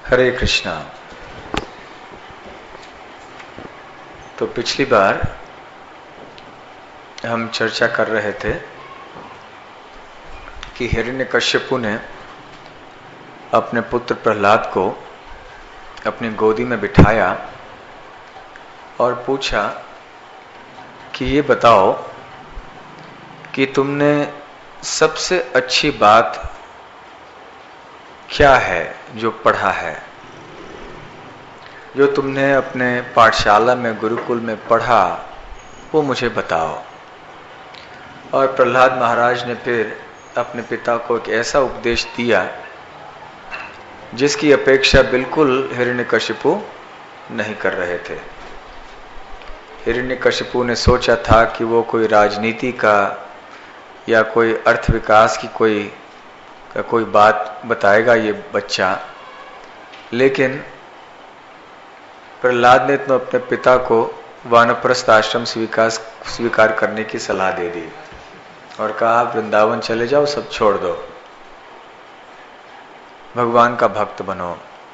हरे कृष्णा। तो पिछली बार हम चर्चा कर रहे थे कि हिरण्यकश्यपु ने अपने पुत्र प्रहलाद को अपनी गोदी में बिठाया और पूछा कि ये बताओ कि तुमने सबसे अच्छी बात क्या है जो पढ़ा है, जो तुमने अपने पाठशाला में गुरुकुल में पढ़ा, वो मुझे बताओ। और प्रहलाद महाराज ने फिर अपने पिता को एक ऐसा उपदेश दिया जिसकी अपेक्षा बिल्कुल हिरण्यकशिपु नहीं कर रहे थे। हिरण्यकशिपु ने सोचा था कि वो कोई राजनीति का या कोई अर्थ विकास की कोई बात बताएगा ये बच्चा, लेकिन प्रहलाद ने तो अपने पिता को वानप्रस्थ आश्रम स्वीकार करने की सलाह दे दी और कहा वृंदावन चले जाओ, सब छोड़ दो, भगवान का भक्त बनो।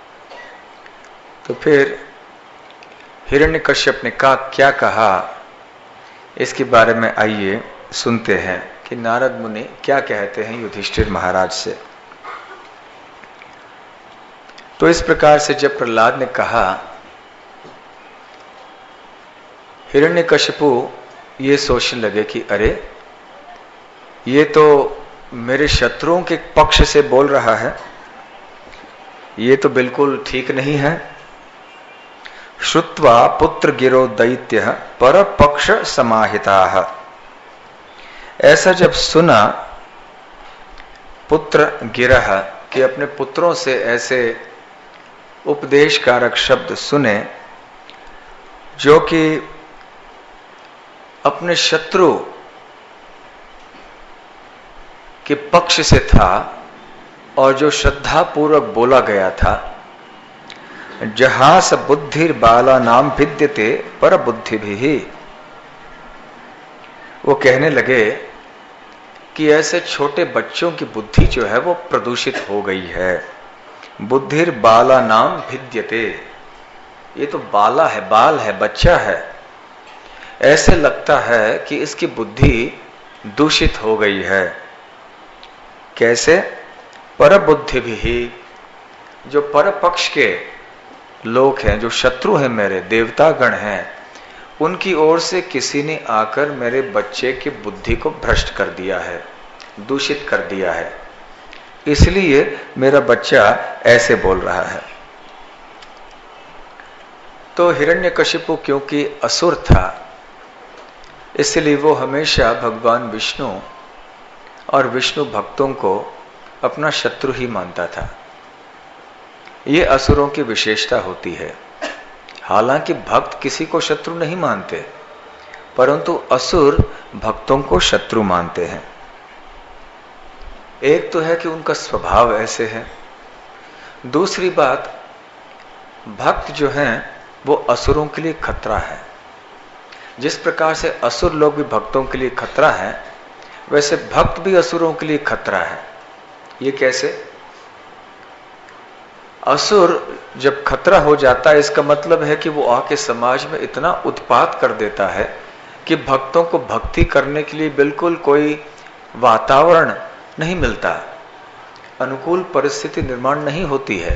तो फिर हिरण्यकश्यप ने क्या कहा, इसके बारे में आइए सुनते हैं कि नारद मुनि क्या कहते हैं युधिष्ठिर महाराज से। तो इस प्रकार से जब प्रहलाद ने कहा, हिरण्यकशिपु ये सोचने लगे कि अरे ये तो मेरे शत्रुओं के पक्ष से बोल रहा है, ये तो बिल्कुल ठीक नहीं है। श्रुत्वा पुत्र गिरो दैत्य पर पक्ष समाहिता। ऐसा जब सुना पुत्र गिरह कि अपने पुत्रों से ऐसे उपदेशकारक शब्द सुने जो कि अपने शत्रु के पक्ष से था और जो श्रद्धा पूर्वक बोला गया था, जहास बुद्धिर बाला नाम भिद्यते पर बुद्धि भी। वो कहने लगे कि ऐसे छोटे बच्चों की बुद्धि जो है वो प्रदूषित हो गई है। बुद्धिर बाला नाम भिद्यते, ये तो बाला है, बाल है, बच्चा है, ऐसे लगता है कि इसकी बुद्धि दूषित हो गई है। कैसे? पर बुद्धि भी, जो पर पक्ष के लोग हैं, जो शत्रु हैं, मेरे देवतागण हैं, उनकी ओर से किसी ने आकर मेरे बच्चे की बुद्धि को भ्रष्ट कर दिया है, दूषित कर दिया है, इसलिए मेरा बच्चा ऐसे बोल रहा है। तो हिरण्यकशिपु क्योंकि असुर था, इसलिए वो हमेशा भगवान विष्णु और विष्णु भक्तों को अपना शत्रु ही मानता था। ये असुरों की विशेषता होती है। हालांकि भक्त किसी को शत्रु नहीं मानते, परंतु असुर भक्तों को शत्रु मानते हैं। एक तो है कि उनका स्वभाव ऐसे है, दूसरी बात भक्त जो हैं वो असुरों के लिए खतरा है। जिस प्रकार से असुर लोग भी भक्तों के लिए खतरा है, वैसे भक्त भी असुरों के लिए खतरा है। ये कैसे? असुर जब खतरा हो जाता है, इसका मतलब है कि वो आके समाज में इतना उत्पात कर देता है कि भक्तों को भक्ति करने के लिए बिल्कुल कोई वातावरण नहीं मिलता, अनुकूल परिस्थिति निर्माण नहीं होती है।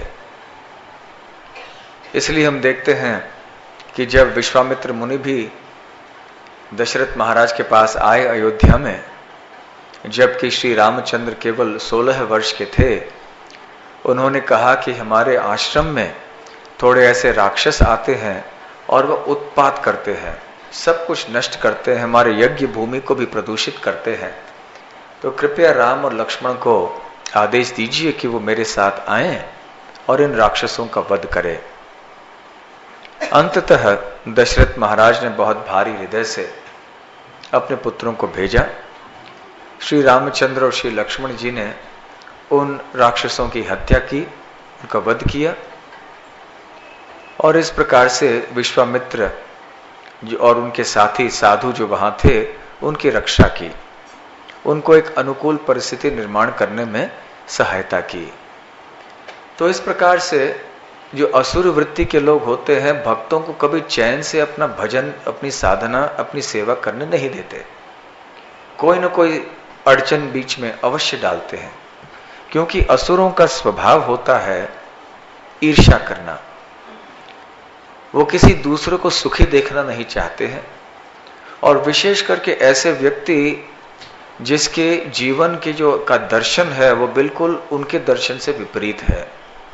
इसलिए हम देखते हैं कि जब विश्वामित्र मुनि भी दशरथ महाराज के पास आए अयोध्या में, जबकि श्री रामचंद्र केवल 16 वर्ष के थे, उन्होंने कहा कि हमारे आश्रम में थोड़े ऐसे राक्षस आते हैं और वह उत्पात करते हैं, सब कुछ नष्ट करते हैं, हमारे यज्ञ भूमि को भी प्रदूषित करते हैं, तो कृपया राम और लक्ष्मण को आदेश दीजिए कि वो मेरे साथ आएं और इन राक्षसों का वध करें। अंततः दशरथ महाराज ने बहुत भारी हृदय से अपने पुत्रों को भेजा। श्री रामचंद्र और श्री लक्ष्मण जी ने उन राक्षसों की हत्या की, उनका वध किया, और इस प्रकार से विश्वामित्र और उनके साथी साधु जो वहां थे उनकी रक्षा की, उनको एक अनुकूल परिस्थिति निर्माण करने में सहायता की। तो इस प्रकार से जो असुर वृत्ति के लोग होते हैं, भक्तों को कभी चैन से अपना भजन, अपनी साधना, अपनी सेवा करने नहीं देते। कोई न कोई अड़चन बीच में अवश्य डालते हैं, क्योंकि असुरों का स्वभाव होता है ईर्ष्या करना। वो किसी दूसरे को सुखी देखना नहीं चाहते हैं, और विशेष करके ऐसे व्यक्ति जिसके जीवन के जो का दर्शन है वो बिल्कुल उनके दर्शन से विपरीत है।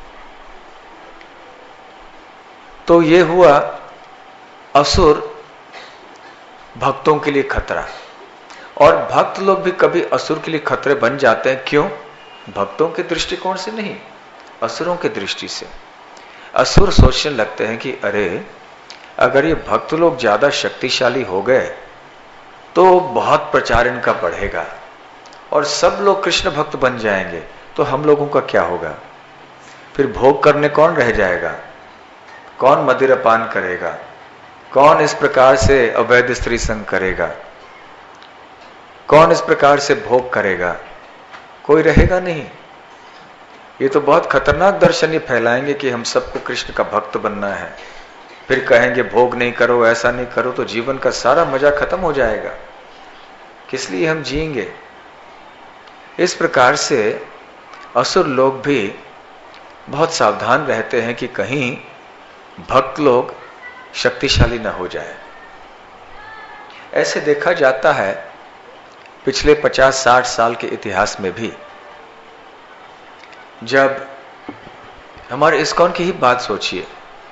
तो ये हुआ असुर भक्तों के लिए खतरा। और भक्त लोग भी कभी असुर के लिए खतरे बन जाते हैं। क्यों? भक्तों के दृष्टिकोण से नहीं, असुरों के दृष्टि से। असुर सोचने लगते हैं कि अरे, अगर ये भक्त लोग ज्यादा शक्तिशाली हो गए तो बहुत प्रचार इनका बढ़ेगा और सब लोग कृष्ण भक्त बन जाएंगे, तो हम लोगों का क्या होगा? फिर भोग करने कौन रह जाएगा? कौन मदिरापान करेगा? कौन इस प्रकार से अवैध स्त्री संग करेगा? कौन इस प्रकार से भोग करेगा? कोई रहेगा नहीं। ये तो बहुत खतरनाक दर्शन ये फैलाएंगे कि हम सबको कृष्ण का भक्त बनना है, फिर कहेंगे भोग नहीं करो, ऐसा नहीं करो, तो जीवन का सारा मजा खत्म हो जाएगा। किस लिए हम जिएंगे? इस प्रकार से असुर लोग भी बहुत सावधान रहते हैं कि कहीं भक्त लोग शक्तिशाली न हो जाए। ऐसे देखा जाता है पिछले 50-60 साल के इतिहास में भी। जब हमारे इस्कॉन की ही बात सोचिए,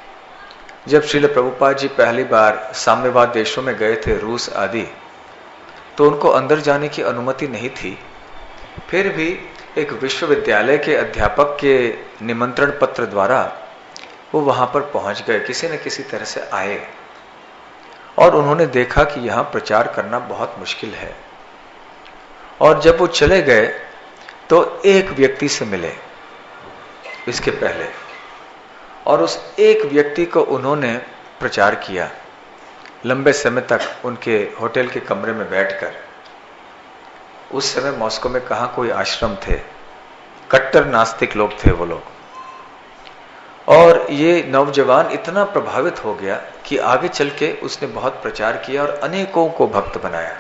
जब श्रील प्रभुपाद जी पहली बार साम्यवाद देशों में गए थे, रूस आदि, तो उनको अंदर जाने की अनुमति नहीं थी। फिर भी एक विश्वविद्यालय के अध्यापक के निमंत्रण पत्र द्वारा वो वहां पर पहुंच गए, किसी न किसी तरह से आए, और उन्होंने देखा कि यहां प्रचार करना बहुत मुश्किल है। और जब वो चले गए तो एक व्यक्ति से मिले इसके पहले, और उस एक व्यक्ति को उन्होंने प्रचार किया लंबे समय तक उनके होटल के कमरे में बैठकर। उस समय मॉस्को में कहां कोई आश्रम थे, कट्टर नास्तिक लोग थे वो लोग। और ये नौजवान इतना प्रभावित हो गया कि आगे चल के उसने बहुत प्रचार किया और अनेकों को भक्त बनाया।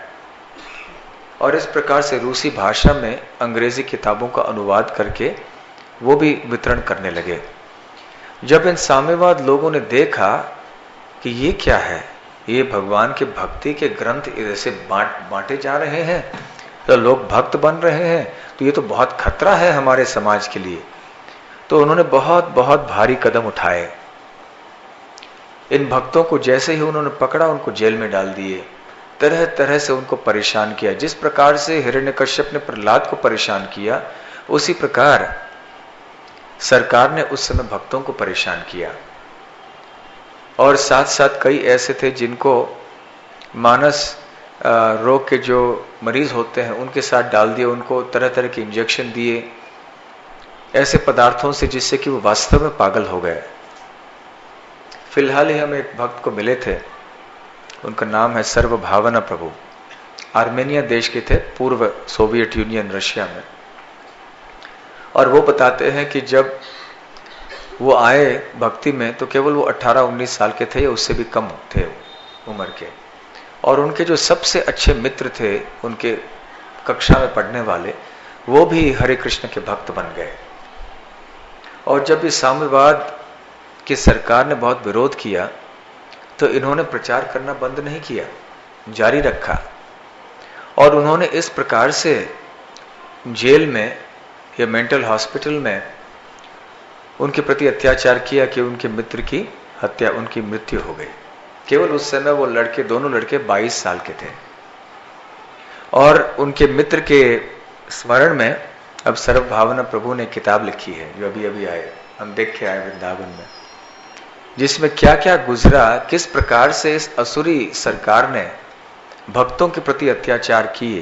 और इस प्रकार से रूसी भाषा में अंग्रेजी किताबों का अनुवाद करके वो भी वितरण करने लगे। जब इन साम्यवाद लोगों ने देखा कि ये क्या है, ये भगवान के भक्ति के ग्रंथ ऐसे बांटे जा रहे हैं, तो लोग भक्त बन रहे हैं, तो ये तो बहुत खतरा है हमारे समाज के लिए। तो उन्होंने बहुत बहुत भारी कदम उठाए। इन भक्तों को जैसे ही उन्होंने पकड़ा, उनको जेल में डाल दिए, तरह तरह से उनको परेशान किया। जिस प्रकार से हिरण्यकश्यप ने प्रहलाद को परेशान किया, उसी प्रकार सरकार ने उस समय भक्तों को परेशान किया। और साथ साथ कई ऐसे थे जिनको मानस रोग के जो मरीज होते हैं उनके साथ डाल दिए, उनको तरह तरह के इंजेक्शन दिए ऐसे पदार्थों से, जिससे कि वो वास्तव में पागल हो गए। फिलहाल ही हम एक भक्त को मिले थे, उनका नाम है सर्वभावना प्रभु, आर्मेनिया देश के थे, पूर्व सोवियत यूनियन रशिया में। और वो बताते हैं कि जब वो आए भक्ति में तो केवल वो 18-19 साल के थे या उससे भी कम थे उम्र के। और उनके जो सबसे अच्छे मित्र थे उनके कक्षा में पढ़ने वाले, वो भी हरे कृष्ण के भक्त बन गए। और जब इस साम्यवाद की सरकार ने बहुत विरोध किया तो इन्होंने प्रचार करना बंद नहीं किया, जारी रखा। और उन्होंने इस प्रकार से जेल में या मेंटल हॉस्पिटल में उनके प्रति अत्याचार किया कि उनके मित्र की हत्या, उनकी मृत्यु हो गई। केवल उस समय वो लड़के, दोनों लड़के 22 साल के थे। और उनके मित्र के स्मरण में अब सर्वभावना प्रभु ने किताब लिखी है, जो अभी अभी आए, हम देख के आए वृंदावन में, जिसमें क्या क्या गुजरा, किस प्रकार से इस असुरी सरकार ने भक्तों के प्रति अत्याचार किए।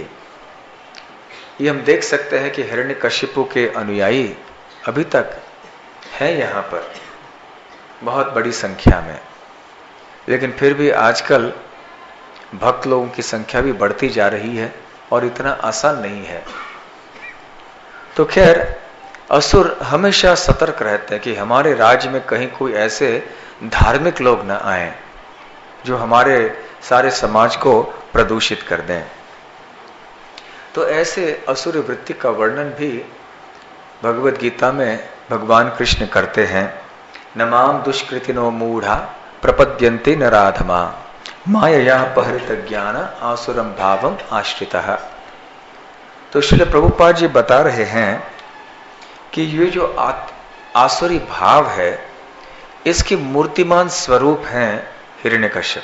ये हम देख सकते हैं कि हिरण्यकशिपु के अनुयायी अभी तक हैं यहाँ पर बहुत बड़ी संख्या में। लेकिन फिर भी आजकल भक्त लोगों की संख्या भी बढ़ती जा रही है और इतना आसान नहीं है। तो खैर, असुर हमेशा सतर्क रहते हैं कि हमारे राज्य में कहीं कोई ऐसे धार्मिक लोग न आए जो हमारे सारे समाज को प्रदूषित कर दें। तो ऐसे असुर वृत्ति का वर्णन भी भगवद गीता में भगवान कृष्ण करते हैं। नमाम दुष्कृतिनो मूढ़ा प्रपद्यन्ते नराधमा मायया अपहृत ज्ञान आसुरम भावम आश्रितः। तो श्रील प्रभुपाद जी बता रहे हैं कि ये जो आसुरी भाव है, इसकी मूर्तिमान स्वरूप हैं हिरण्यकश्यप।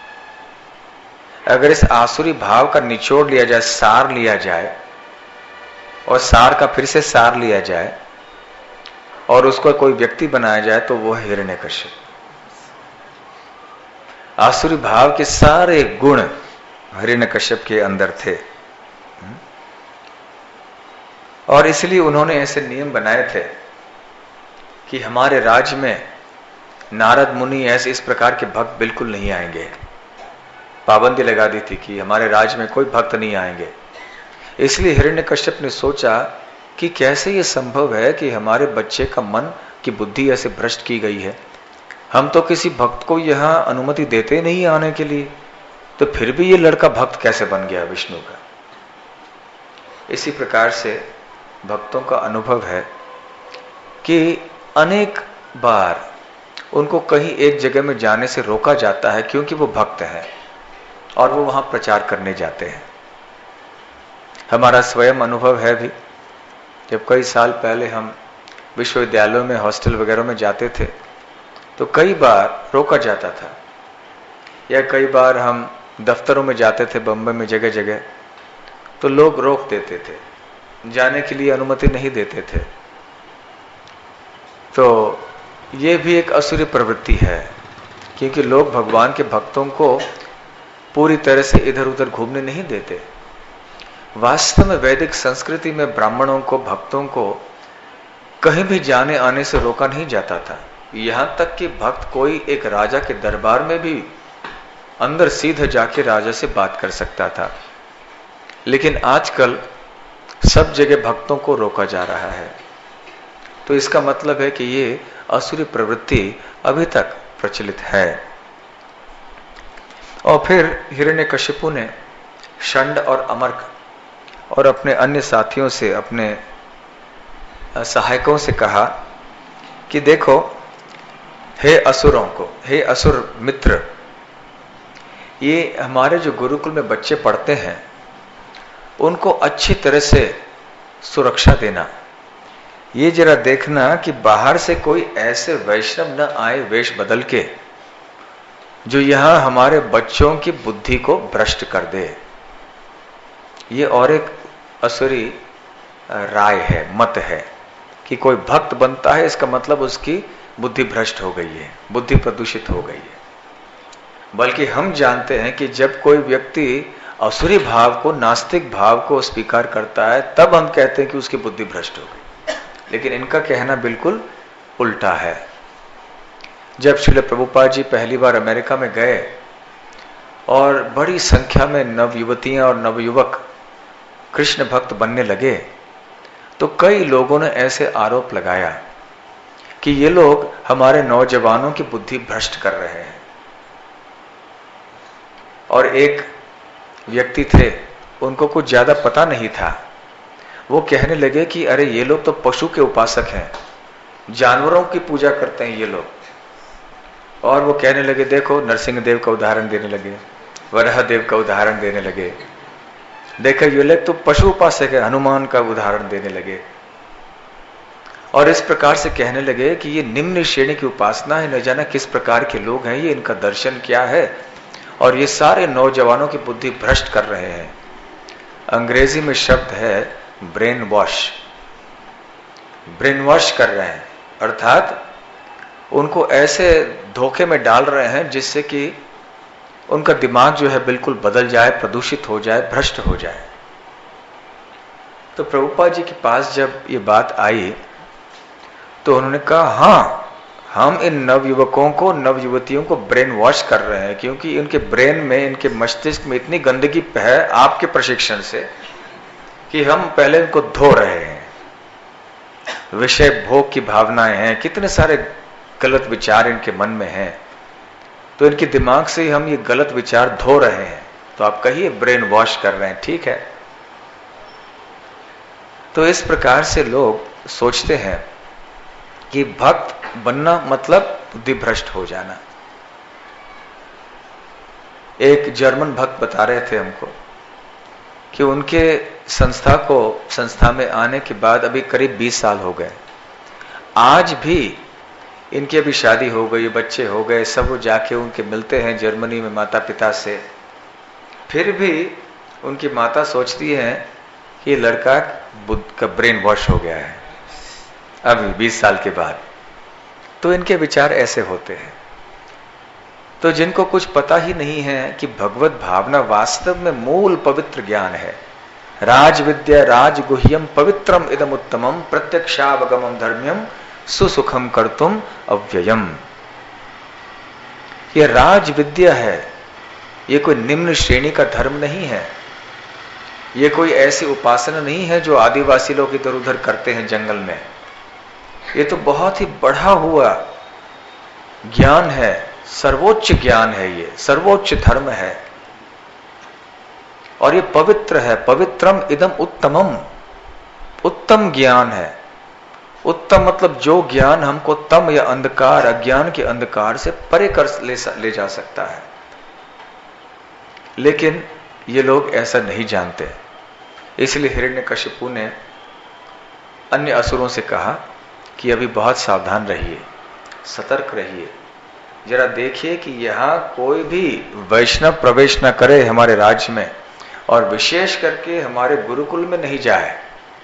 अगर इस आसुरी भाव का निचोड़ लिया जाए, सार लिया जाए, और सार का फिर से सार लिया जाए और उसको कोई व्यक्ति बनाया जाए, तो वो है हिरण्यकश्यप। आसुरी भाव के सारे गुण हिरण्यकश्यप के अंदर थे, और इसलिए उन्होंने ऐसे नियम बनाए थे कि हमारे राज्य में नारद मुनि ऐसे इस प्रकार के भक्त बिल्कुल नहीं आएंगे। पाबंदी लगा दी थी कि हमारे राज्य में कोई भक्त नहीं आएंगे। इसलिए हिरण्यकश्यप ने सोचा कि कैसे ये संभव है कि हमारे बच्चे का मन की बुद्धि ऐसे भ्रष्ट की गई है। हम तो किसी भक्त को यहां अनुमति देते नहीं आने के लिए, तो फिर भी ये लड़का भक्त कैसे बन गया विष्णु का। इसी प्रकार से भक्तों का अनुभव है कि अनेक बार उनको कहीं एक जगह में जाने से रोका जाता है क्योंकि वो भक्त हैं और वो वहां प्रचार करने जाते हैं। हमारा स्वयं अनुभव है भी, जब कई साल पहले हम विश्वविद्यालयों में हॉस्टल वगैरह में जाते थे तो कई बार रोका जाता था, या कई बार हम दफ्तरों में जाते थे बम्बई में जगह जगह, तो लोग रोक देते थे, जाने के लिए अनुमति नहीं देते थे। तो ये भी एक असुरी प्रवृत्ति है, क्योंकि लोग भगवान के भक्तों को पूरी तरह से इधर उधर घूमने नहीं देते। वास्तव में वैदिक संस्कृति में ब्राह्मणों को, भक्तों को कहीं भी जाने आने से रोका नहीं जाता था। यहां तक कि भक्त कोई एक राजा के दरबार में भी अंदर सीधा जाके राजा से बात कर सकता था। लेकिन आजकल सब जगह भक्तों को रोका जा रहा है। तो इसका मतलब है कि ये असुरी प्रवृत्ति अभी तक प्रचलित है। और फिर हिरण्यकशिपु ने षंड और अमर्क और अपने अन्य साथियों से, अपने सहायकों से कहा कि देखो, हे असुरों को, हे असुर मित्र, ये हमारे जो गुरुकुल में बच्चे पढ़ते हैं उनको अच्छी तरह से सुरक्षा देना। ये जरा देखना कि बाहर से कोई ऐसे वैष्णव न आए वेश बदल के जो यहां हमारे बच्चों की बुद्धि को भ्रष्ट कर दे। ये और एक असुरी राय है, मत है कि कोई भक्त बनता है इसका मतलब उसकी बुद्धि भ्रष्ट हो गई है, बुद्धि प्रदूषित हो गई है। बल्कि हम जानते हैं कि जब कोई व्यक्ति असुरी भाव को, नास्तिक भाव को स्वीकार करता है, तब हम कहते हैं कि उसकी बुद्धि भ्रष्ट हो गई। लेकिन इनका कहना बिल्कुल उल्टा है। जब श्रील प्रभुपाद जी पहली बार अमेरिका में गए और बड़ी संख्या में नवयुवतियां और नवयुवक कृष्ण भक्त बनने लगे, तो कई लोगों ने ऐसे आरोप लगाया कि ये लोग हमारे नौजवानों की बुद्धि भ्रष्ट कर रहे हैं। और एक व्यक्ति थे, उनको कुछ ज्यादा पता नहीं था, वो कहने लगे कि अरे ये लोग तो पशु के उपासक हैं, जानवरों की पूजा करते हैं ये लोग। और वो कहने लगे, देखो नरसिंह देव का उदाहरण देने लगे, वराह देव का उदाहरण देने लगे, देखो ये लोग तो पशु उपासक है, हनुमान का उदाहरण देने लगे। और इस प्रकार से कहने लगे कि ये निम्न श्रेणी की उपासना है, न जाना किस प्रकार के लोग हैं ये, इनका दर्शन क्या है, और ये सारे नौजवानों की बुद्धि भ्रष्ट कर रहे हैं। अंग्रेजी में शब्द है ब्रेन वॉश, ब्रेन वॉश कर रहे हैं, अर्थात उनको ऐसे धोखे में डाल रहे हैं जिससे कि उनका दिमाग जो है बिल्कुल बदल जाए, प्रदूषित हो जाए, भ्रष्ट हो जाए। तो प्रभुपाद जी के पास जब ये बात आई तो उन्होंने कहा, हाँ, हम इन नवयुवकों को, नवयुवतियों को ब्रेन वॉश कर रहे हैं, क्योंकि इनके ब्रेन में, इनके मस्तिष्क में इतनी गंदगी है आपके प्रशिक्षण से कि हम पहले इनको धो रहे हैं। विषय भोग की भावनाएं हैं, कितने सारे गलत विचार इनके मन में हैं, तो इनके दिमाग से ही हम ये गलत विचार धो रहे हैं। तो आप कहिए ब्रेन वॉश कर रहे हैं, ठीक है। तो इस प्रकार से लोग सोचते हैं कि भक्त बनना मतलब बुद्धि भ्रष्ट हो जाना। एक जर्मन भक्त बता रहे थे हमको कि उनके संस्था में आने के बाद अभी करीब 20 साल हो गए। आज भी इनकी अभी शादी हो गई, बच्चे हो गए, सब वो जाके उनके मिलते हैं जर्मनी में माता पिता से। फिर भी उनकी माता सोचती है कि लड़का बुद्ध का ब्रेन वॉश हो गया है अभी 20 साल के बाद। तो इनके विचार ऐसे होते हैं। तो जिनको कुछ पता ही नहीं है कि भगवत भावना वास्तव में मूल पवित्र ज्ञान है। राज विद्या राजगुह्यम पवित्रम इदम उत्तमम प्रत्यक्षावगमम धर्म्यम सुसुखम कर्तुम अव्ययम। यह राज विद्या है, ये कोई निम्न श्रेणी का धर्म नहीं है, ये कोई ऐसी उपासना नहीं है जो आदिवासी लोग इधर उधर करते हैं जंगल में। ये तो बहुत ही बढ़ा हुआ ज्ञान है, सर्वोच्च ज्ञान है, ये सर्वोच्च धर्म है और ये पवित्र है। पवित्रम इदम उत्तमम, उत्तम ज्ञान है। उत्तम मतलब जो ज्ञान हमको तम या अंधकार, अज्ञान के अंधकार से परे कर ले जा सकता है। लेकिन ये लोग ऐसा नहीं जानते, इसलिए हिरण्यकशिपु ने अन्य असुरों से कहा कि अभी बहुत सावधान रहिए, सतर्क रहिए, जरा देखिए कि यहां कोई भी वैष्णव प्रवेश न करे हमारे राज्य में, और विशेष करके हमारे गुरुकुल में नहीं जाए।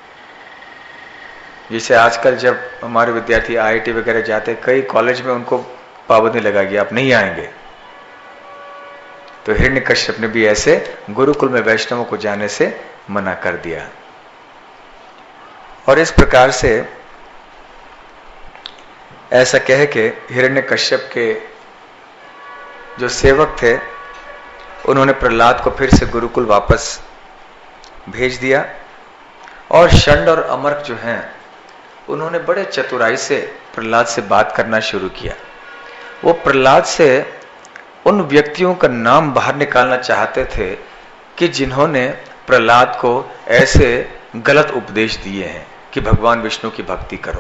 जैसे आजकल जब हमारे विद्यार्थी IIT वगैरह जाते, कई कॉलेज में उनको पाबंदी लगाई आप नहीं आएंगे। तो हिरण्यकश्यप ने भी ऐसे गुरुकुल में वैष्णवों को जाने से मना कर दिया। और इस प्रकार से ऐसा कह के हिरण्यकश्यप के जो सेवक थे उन्होंने प्रहलाद को फिर से गुरुकुल वापस भेज दिया। और षंड और अमर्क जो हैं उन्होंने बड़े चतुराई से प्रहलाद से बात करना शुरू किया। वो प्रहलाद से उन व्यक्तियों का नाम बाहर निकालना चाहते थे कि जिन्होंने प्रहलाद को ऐसे गलत उपदेश दिए हैं कि भगवान विष्णु की भक्ति करो।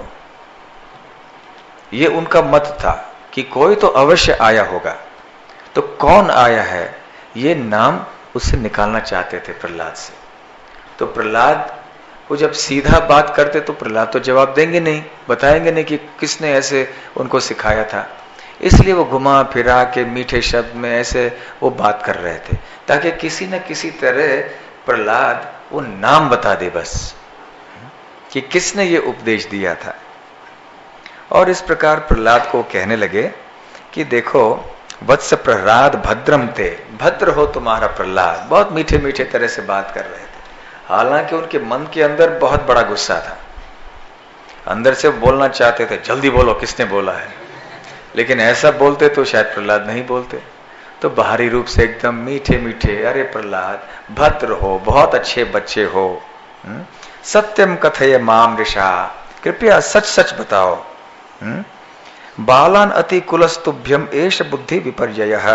ये उनका मत था कि कोई तो अवश्य आया होगा। तो कौन आया है ये नाम उससे निकालना चाहते थे प्रहलाद से। तो प्रहलाद वो जब सीधा बात करते तो प्रहलाद तो जवाब देंगे नहीं, बताएंगे नहीं कि किसने ऐसे उनको सिखाया था। इसलिए वो घुमा फिरा के मीठे शब्द में ऐसे वो बात कर रहे थे ताकि किसी न किसी तरह प्रहलाद वो नाम बता दे बस कि किसने ये उपदेश दिया था। और इस प्रकार प्रहलाद को कहने लगे कि देखो वत्स प्रहलाद भद्रम थे, भद्र हो तुम्हारा प्रहलाद। बहुत मीठे मीठे तरह से बात कर रहे थे। हालांकि उनके मन के अंदर बहुत बड़ा गुस्सा था, अंदर से बोलना चाहते थे जल्दी बोलो किसने बोला है, लेकिन ऐसा बोलते तो शायद प्रहलाद नहीं बोलते। तो बाहरी रूप से एकदम मीठे मीठे, अरे प्रहलाद भद्र हो, बहुत अच्छे बच्चे हो, सत्यम कथय माम ऋषा, कृपया सच सच बताओ, बालान अति कुलस्तुभ्यम एष बुद्धि विपर्ययः।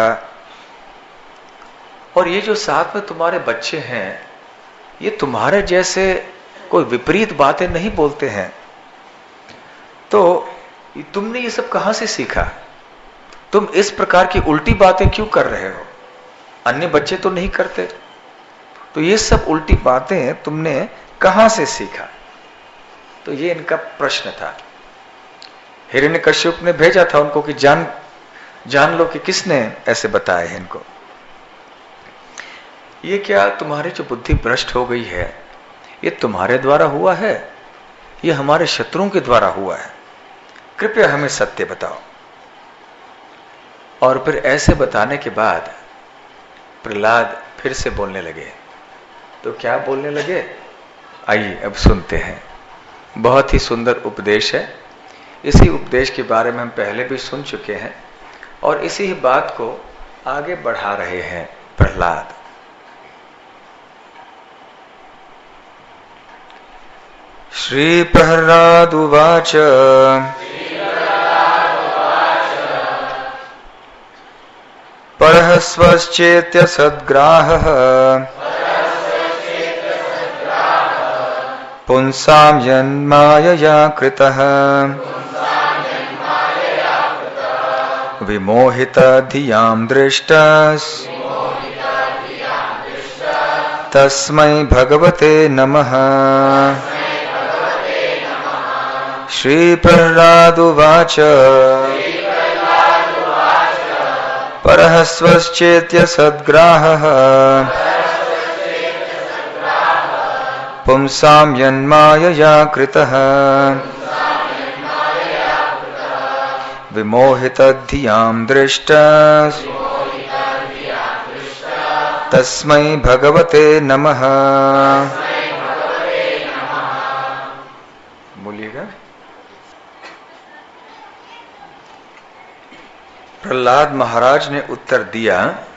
और ये जो साथ में तुम्हारे बच्चे हैं ये तुम्हारे जैसे कोई विपरीत बातें नहीं बोलते हैं। तो तुमने ये सब कहां से सीखा? तुम इस प्रकार की उल्टी बातें क्यों कर रहे हो? अन्य बच्चे तो नहीं करते, तो ये सब उल्टी बातें तुमने कहां से सीखा? तो ये इनका प्रश्न था। हिरण्यकश्यप ने भेजा था उनको कि जान लो कि किसने ऐसे बताया है इनको। ये क्या तुम्हारी जो बुद्धि भ्रष्ट हो गई है ये तुम्हारे द्वारा हुआ है, ये हमारे शत्रुओं के द्वारा हुआ है, कृपया हमें सत्य बताओ। और फिर ऐसे बताने के बाद प्रहलाद फिर से बोलने लगे। तो क्या बोलने लगे आइए अब सुनते हैं। बहुत ही सुंदर उपदेश है। इसी उपदेश के बारे में हम पहले भी सुन चुके हैं और इसी ही बात को आगे बढ़ा रहे हैं प्रहलाद। श्री प्रहलाद उवाच परः स्वश्चेत्य सद्ग्राहः पुंसां यन्मायया कृतः विमोहित धियां दृष्टः तस्मै भगवते नमः। श्री प्रहलाद उवाच परः स्वश्चेत्य सद्ग्राहः पुंसां यन्मायया कृतः विमोहित धियां दृष्टः तस्मै भगवते नमः। बोलिएगा। प्रहलाद महाराज ने उत्तर दिया,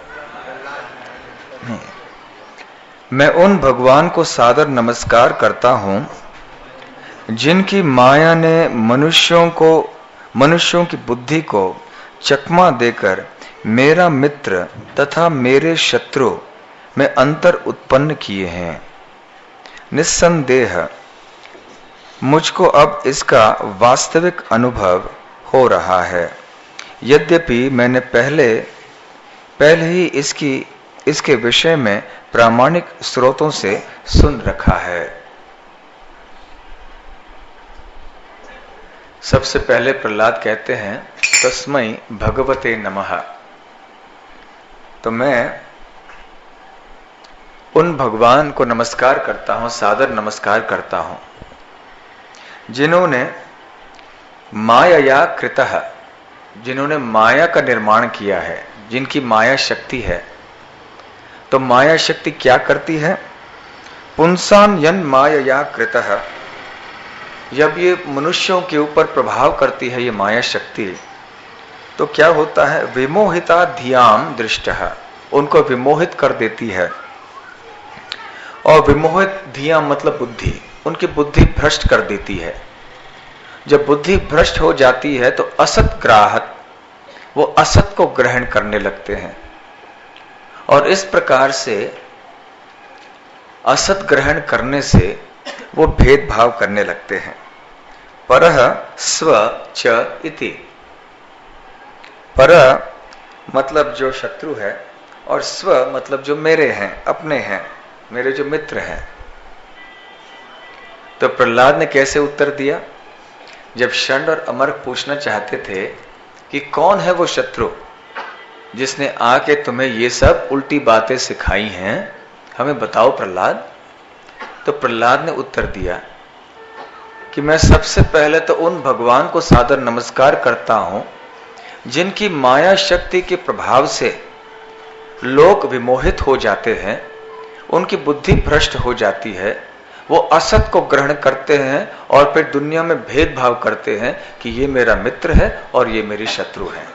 मैं उन भगवान को सादर नमस्कार करता हूं जिनकी माया ने मनुष्यों की बुद्धि को चकमा देकर मेरा मित्र तथा मेरे शत्रु में अंतर उत्पन्न किए हैं। निस्संदेह मुझको अब इसका वास्तविक अनुभव हो रहा है, यद्यपि मैंने पहले ही इसके विषय में प्रामाणिक स्रोतों से सुन रखा है। सबसे पहले प्रहलाद कहते हैं तस्मै भगवते नमः। तो मैं उन भगवान को नमस्कार करता हूं, सादर नमस्कार करता हूं, जिन्होंने माया कृतः, जिन्होंने माया का निर्माण किया है, जिनकी माया शक्ति है। तो माया शक्ति क्या करती है? पुंसां यन् मायया कृतः, जब ये मनुष्यों के ऊपर प्रभाव करती है ये माया शक्ति, तो क्या होता है? विमोहिता धियां दृष्टः, उनको विमोहित कर देती है। और विमोहित धियां मतलब बुद्धि, उनकी बुद्धि भ्रष्ट कर देती है। जब बुद्धि भ्रष्ट हो जाती है तो असत ग्राहक, वो असत को ग्रहण करने लगते हैं और इस प्रकार से असत ग्रहण करने से वो भेदभाव करने लगते हैं। परः स्व च इति, पर मतलब जो शत्रु है और स्व मतलब जो मेरे हैं, अपने हैं, मेरे जो मित्र हैं। तो प्रहलाद ने कैसे उत्तर दिया? जब षंड और अमर पूछना चाहते थे कि कौन है वो शत्रु जिसने आके तुम्हें ये सब उल्टी बातें सिखाई हैं, हमें बताओ प्रहलाद। तो प्रहलाद ने उत्तर दिया कि मैं सबसे पहले तो उन भगवान को सादर नमस्कार करता हूं जिनकी माया शक्ति के प्रभाव से लोग विमोहित हो जाते हैं, उनकी बुद्धि भ्रष्ट हो जाती है, वो असत को ग्रहण करते हैं और फिर दुनिया में भेदभाव करते हैं कि ये मेरा मित्र है और ये मेरी शत्रु है।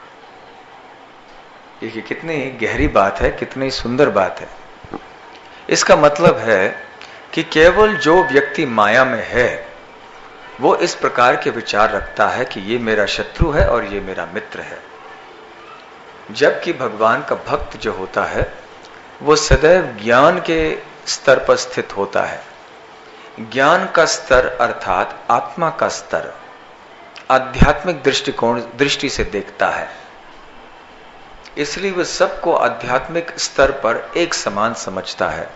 ये कितनी गहरी बात है, कितनी सुंदर बात है। इसका मतलब है कि केवल जो व्यक्ति माया में है वो इस प्रकार के विचार रखता है कि ये मेरा शत्रु है और ये मेरा मित्र है, जबकि भगवान का भक्त जो होता है वो सदैव ज्ञान के स्तर पर स्थित होता है। ज्ञान का स्तर अर्थात आत्मा का स्तर आध्यात्मिक दृष्टि से देखता है, इसलिए वह सबको आध्यात्मिक स्तर पर एक समान समझता है।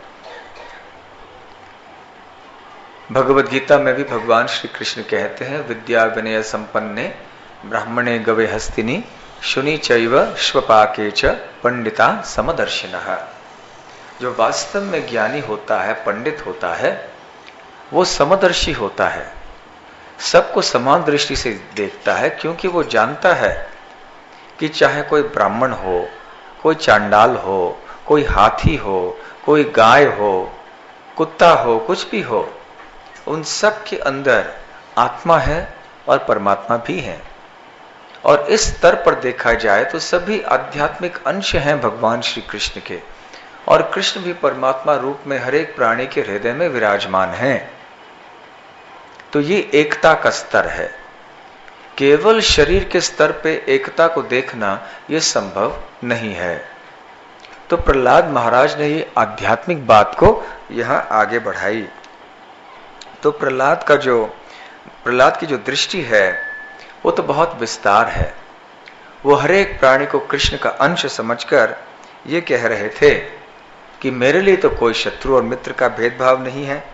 भगवद गीता में भी भगवान श्री कृष्ण कहते हैं, विद्या विनय संपन्ने ब्राह्मणे गवे हस्तिनी शुनि चैव श्वपाके च पंडिता समदर्शिनः। जो वास्तव में ज्ञानी होता है, पंडित होता है, वो समदर्शी होता है, सबको समान दृष्टि से देखता है, क्योंकि वो जानता है कि चाहे कोई ब्राह्मण हो, कोई चांडाल हो, कोई हाथी हो, कोई गाय हो, कुत्ता हो, कुछ भी हो, उन सब के अंदर आत्मा है और परमात्मा भी है। और इस स्तर पर देखा जाए तो सभी आध्यात्मिक अंश हैं भगवान श्री कृष्ण के, और कृष्ण भी परमात्मा रूप में हर एक प्राणी के हृदय में विराजमान हैं। तो ये एकता का स्तर है। केवल शरीर के स्तर पे एकता को देखना यह संभव नहीं है। तो प्रहलाद महाराज ने ये आध्यात्मिक बात को यहां आगे बढ़ाई। तो प्रहलाद की जो दृष्टि है वो तो बहुत विस्तार है। वो हर एक प्राणी को कृष्ण का अंश समझकर ये कह रहे थे कि मेरे लिए तो कोई शत्रु और मित्र का भेदभाव नहीं है।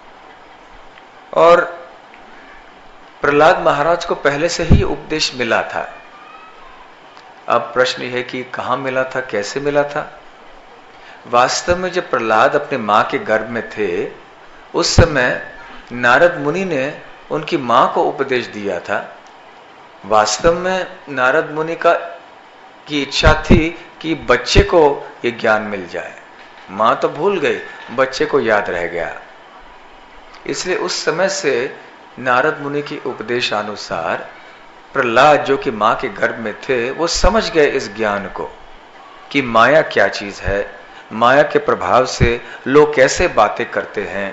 और प्रहलाद महाराज को पहले से ही उपदेश मिला था। अब प्रश्न यह है कि कहां मिला था, कैसे मिला था। वास्तव में जब प्रहलाद अपने मां के गर्भ में थे, उस समय नारद मुनि ने उनकी मां को उपदेश दिया था। वास्तव में नारद मुनि की इच्छा थी कि बच्चे को ये ज्ञान मिल जाए। मां तो भूल गई, बच्चे को याद रह गया। इसलिए उस समय से नारद मुनि की उपदेशानुसार प्रहलाद जो कि मां के गर्भ में थे, वो समझ गए इस ज्ञान को कि माया क्या चीज है, माया के प्रभाव से लोग कैसे बातें करते हैं।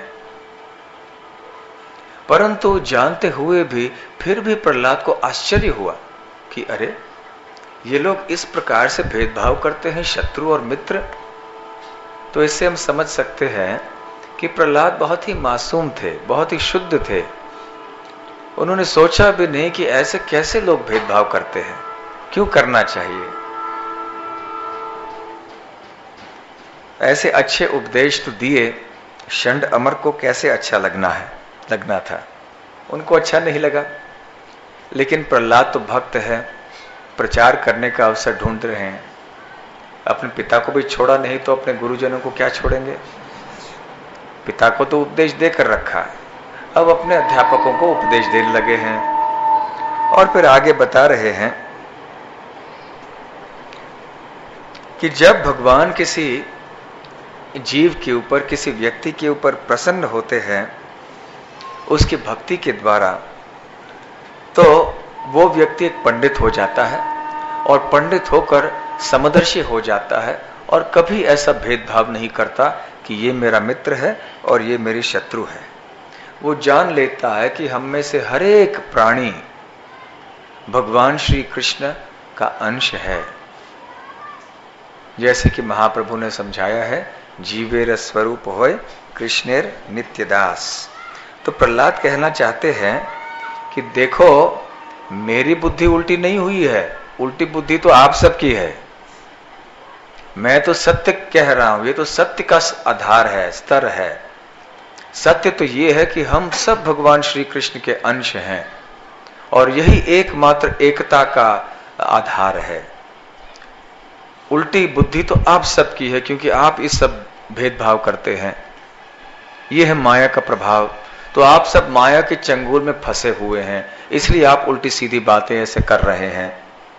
परंतु जानते हुए भी फिर भी प्रहलाद को आश्चर्य हुआ कि अरे, ये लोग इस प्रकार से भेदभाव करते हैं, शत्रु और मित्र। तो इससे हम समझ सकते हैं कि प्रहलाद बहुत ही मासूम थे, बहुत ही शुद्ध थे। उन्होंने सोचा भी नहीं कि ऐसे कैसे लोग भेदभाव करते हैं, क्यों करना चाहिए। ऐसे अच्छे उपदेश तो दिए, षंड अमर को कैसे अच्छा लगना था। उनको अच्छा नहीं लगा। लेकिन प्रहलाद तो भक्त है, प्रचार करने का अवसर ढूंढ रहे हैं। अपने पिता को भी छोड़ा नहीं तो अपने गुरुजनों को क्या छोड़ेंगे। पिता को तो उपदेश देकर रखा है, अब अपने अध्यापकों को उपदेश देने लगे हैं। और फिर आगे बता रहे हैं कि जब भगवान किसी जीव के ऊपर, किसी व्यक्ति के ऊपर प्रसन्न होते हैं उसकी भक्ति के द्वारा, तो वो व्यक्ति एक पंडित हो जाता है और पंडित होकर समदर्शी हो जाता है और कभी ऐसा भेदभाव नहीं करता कि ये मेरा मित्र है और ये मेरी शत्रु है। वो जान लेता है कि हम में से हर एक प्राणी भगवान श्री कृष्ण का अंश है। जैसे कि महाप्रभु ने समझाया है, जीवेर स्वरूप होय कृष्णेर नित्यदास। तो प्रहलाद कहना चाहते हैं कि देखो, मेरी बुद्धि उल्टी नहीं हुई है, उल्टी बुद्धि तो आप सबकी है। मैं तो सत्य कह रहा हूं, ये तो सत्य का आधार है, स्तर है। सत्य तो ये है कि हम सब भगवान श्री कृष्ण के अंश हैं और यही एकमात्र एकता का आधार है। उल्टी बुद्धि तो आप सबकी है, क्योंकि आप इस सब भेदभाव करते हैं। यह है माया का प्रभाव। तो आप सब माया के चंगुल में फंसे हुए हैं, इसलिए आप उल्टी सीधी बातें ऐसे कर रहे हैं।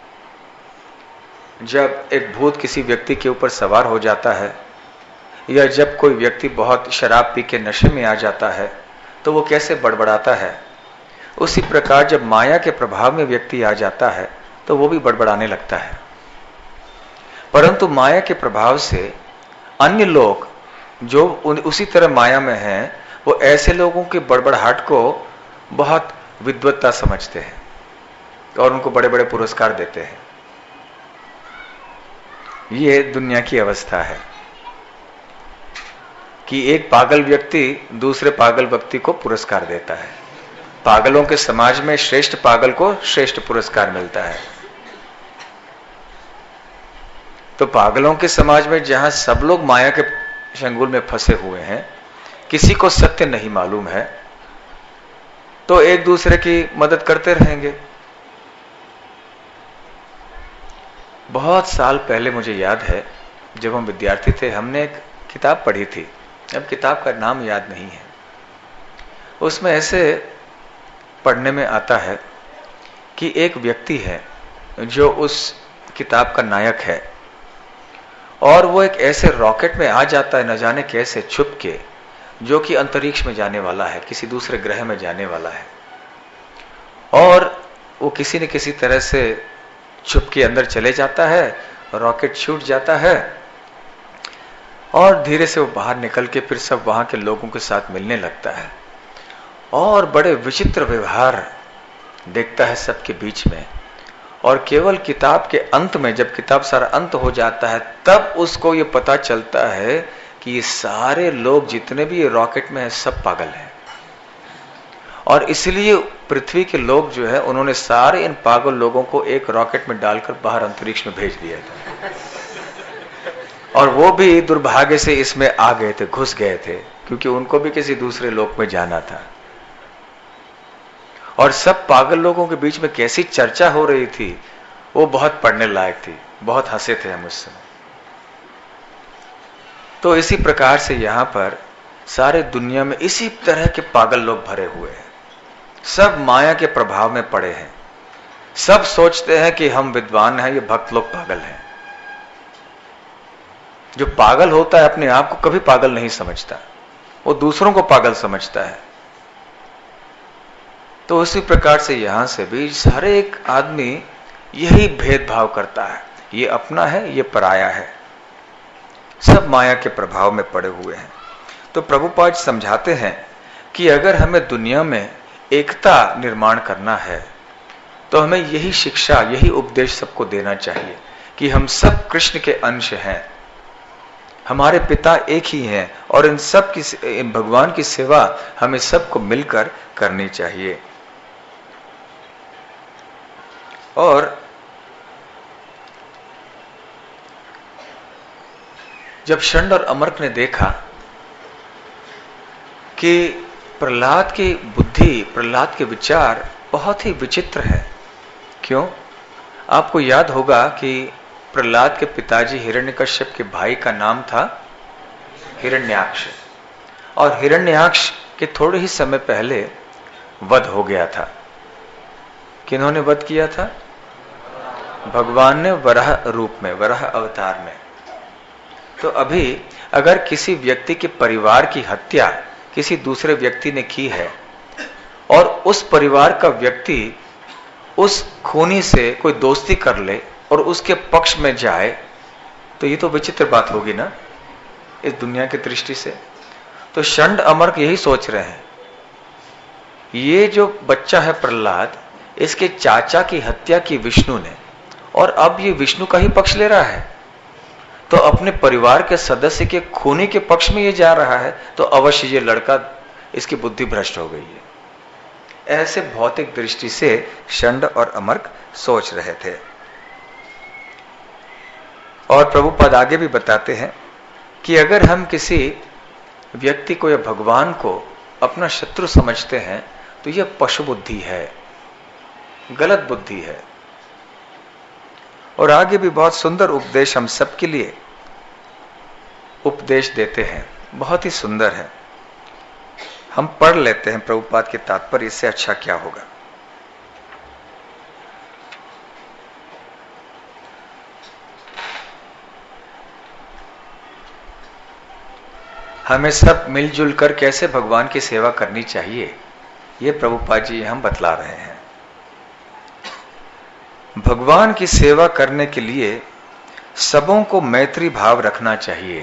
जब एक भूत किसी व्यक्ति के ऊपर सवार हो जाता है, या जब कोई व्यक्ति बहुत शराब पी के नशे में आ जाता है, तो वो कैसे बड़बड़ाता है। उसी प्रकार जब माया के प्रभाव में व्यक्ति आ जाता है तो वो भी बड़बड़ाने लगता है। परंतु माया के प्रभाव से अन्य लोग जो उसी तरह माया में हैं, वो ऐसे लोगों की बड़बड़ाहट को बहुत विद्वत्ता समझते हैं और उनको बड़े बड़े पुरस्कार देते हैं। ये दुनिया की अवस्था है कि एक पागल व्यक्ति दूसरे पागल व्यक्ति को पुरस्कार देता है। पागलों के समाज में श्रेष्ठ पागल को श्रेष्ठ पुरस्कार मिलता है। तो पागलों के समाज में जहां सब लोग माया के चंगुल में फंसे हुए हैं, किसी को सत्य नहीं मालूम है, तो एक दूसरे की मदद करते रहेंगे। बहुत साल पहले मुझे याद है, जब हम विद्यार्थी थे, हमने एक किताब पढ़ी थी। अब किताब का नाम याद नहीं है। उसमें ऐसे पढ़ने में आता है कि एक व्यक्ति है जो उस किताब का नायक है और वो एक ऐसे रॉकेट में आ जाता है, न जाने कैसे छुप के, जो कि अंतरिक्ष में जाने वाला है, किसी दूसरे ग्रह में जाने वाला है। और वो किसी न किसी तरह से छुप के अंदर चले जाता है, रॉकेट छूट जाता है और धीरे से वो बाहर निकल के फिर सब वहां के लोगों के साथ मिलने लगता है। और बड़े विचित्र व्यवहार देखता है सबके बीच में। और केवल किताब के अंत में, जब किताब सारा अंत हो जाता है, तब उसको ये पता चलता है कि ये सारे लोग जितने भी ये रॉकेट में है सब पागल हैं। और इसलिए पृथ्वी के लोग जो है उन्होंने सारे इन पागल लोगों को एक रॉकेट में डालकर बाहर अंतरिक्ष में भेज दिया था। और वो भी दुर्भाग्य से इसमें आ गए थे, घुस गए थे, क्योंकि उनको भी किसी दूसरे लोक में जाना था। और सब पागल लोगों के बीच में कैसी चर्चा हो रही थी वो बहुत पढ़ने लायक थी, बहुत हंसे थे हम उस समय। तो इसी प्रकार से यहां पर सारे दुनिया में इसी तरह के पागल लोग भरे हुए हैं। सब माया के प्रभाव में पड़े हैं। सब सोचते हैं कि हम विद्वान हैं, ये भक्त लोग पागल हैं। जो पागल होता है अपने आप को कभी पागल नहीं समझता, वो दूसरों को पागल समझता है। तो उसी प्रकार से यहां से भी हर एक आदमी यही भेदभाव करता है, ये अपना है, ये पराया है। सब माया के प्रभाव में पड़े हुए हैं। तो प्रभुपाद समझाते हैं कि अगर हमें दुनिया में एकता निर्माण करना है तो हमें यही शिक्षा, यही उपदेश सबको देना चाहिए कि हम सब कृष्ण के अंश हैं, हमारे पिता एक ही हैं, और इन सब की, भगवान की सेवा हमें सबको मिलकर करनी चाहिए। और जब षंड और अमर्क ने देखा कि प्रहलाद की बुद्धि, प्रहलाद के विचार बहुत ही विचित्र है। क्यों? आपको याद होगा कि प्रहलाद के पिताजी हिरण्यकश्यप के भाई का नाम था हिरण्याक्ष, और हिरण्याक्ष के थोड़े ही समय पहले वध हो गया था। किन्होंने वध किया था? भगवान ने वराह रूप में, वराह अवतार में। तो अभी अगर किसी व्यक्ति के परिवार की हत्या किसी दूसरे व्यक्ति ने की है और उस परिवार का व्यक्ति उस खूनी से कोई दोस्ती कर ले और उसके पक्ष में जाए, तो ये तो विचित्र बात होगी ना इस दुनिया की दृष्टि से। तो षंड अमर्क यही सोच रहे हैं, ये जो बच्चा है प्रहलाद, इसके चाचा की हत्या की विष्णु ने, और अब ये विष्णु का ही पक्ष ले रहा है, तो अपने परिवार के सदस्य के खूनी के पक्ष में ये जा रहा है, तो अवश्य ये लड़का, इसकी बुद्धि भ्रष्ट हो गई है। ऐसे भौतिक दृष्टि से षंड और अमर्क सोच रहे थे। और प्रभुपाद आगे भी बताते हैं कि अगर हम किसी व्यक्ति को या भगवान को अपना शत्रु समझते हैं तो यह पशु बुद्धि है, गलत बुद्धि है। और आगे भी बहुत सुंदर उपदेश हम सबके लिए उपदेश देते हैं, बहुत ही सुंदर है। हम पढ़ लेते हैं प्रभुपाद के तात्पर्य, इससे अच्छा क्या होगा। हमें सब मिलजुल कर कैसे भगवान की सेवा करनी चाहिए, ये प्रभुपाद जी हम बतला रहे हैं। भगवान की सेवा करने के लिए सबों को मैत्री भाव रखना चाहिए।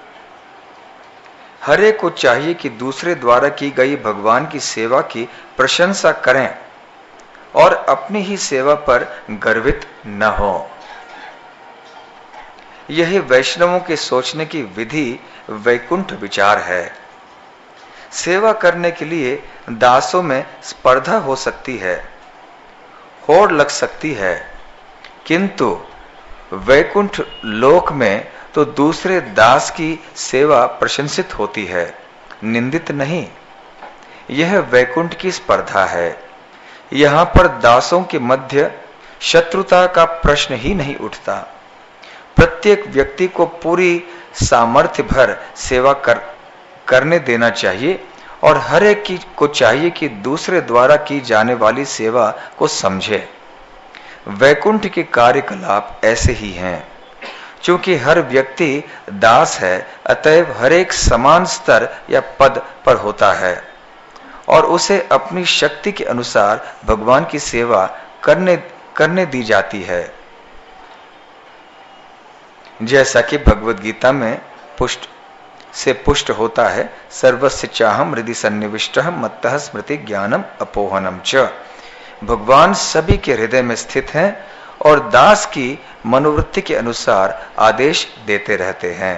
हर एक को चाहिए कि दूसरे द्वारा की गई भगवान की सेवा की प्रशंसा करें और अपनी ही सेवा पर गर्वित न हो। यही वैष्णवों के सोचने की विधि वैकुंठ विचार है। सेवा करने के लिए दासों में स्पर्धा हो सकती है, होड़ लग सकती है, किंतु वैकुंठ लोक में तो दूसरे दास की सेवा प्रशंसित होती है, निंदित नहीं। यह वैकुंठ की स्पर्धा है। यहां पर दासों के मध्य शत्रुता का प्रश्न ही नहीं उठता। प्रत्येक व्यक्ति को पूरी सामर्थ्य भर सेवा करने देना चाहिए और हर एक को चाहिए कि दूसरे द्वारा की जाने वाली सेवा को समझे। वैकुंठ के कार्यकलाप ऐसे ही हैं। चूंकि हर व्यक्ति दास है, अतएव हर एक समान स्तर या पद पर होता है और उसे अपनी शक्ति के अनुसार भगवान की सेवा करने दी जाती है। जैसा कि भगवद गीता में पुष्ट से पुष्ट होता है। सर्वस्य चाहम हृदि सन्निविष्टः मत्तः स्मृति ज्ञानम अपोहनम च। भगवान सभी के हृदय में स्थित हैं और दास की मनोवृत्ति के अनुसार आदेश देते रहते हैं।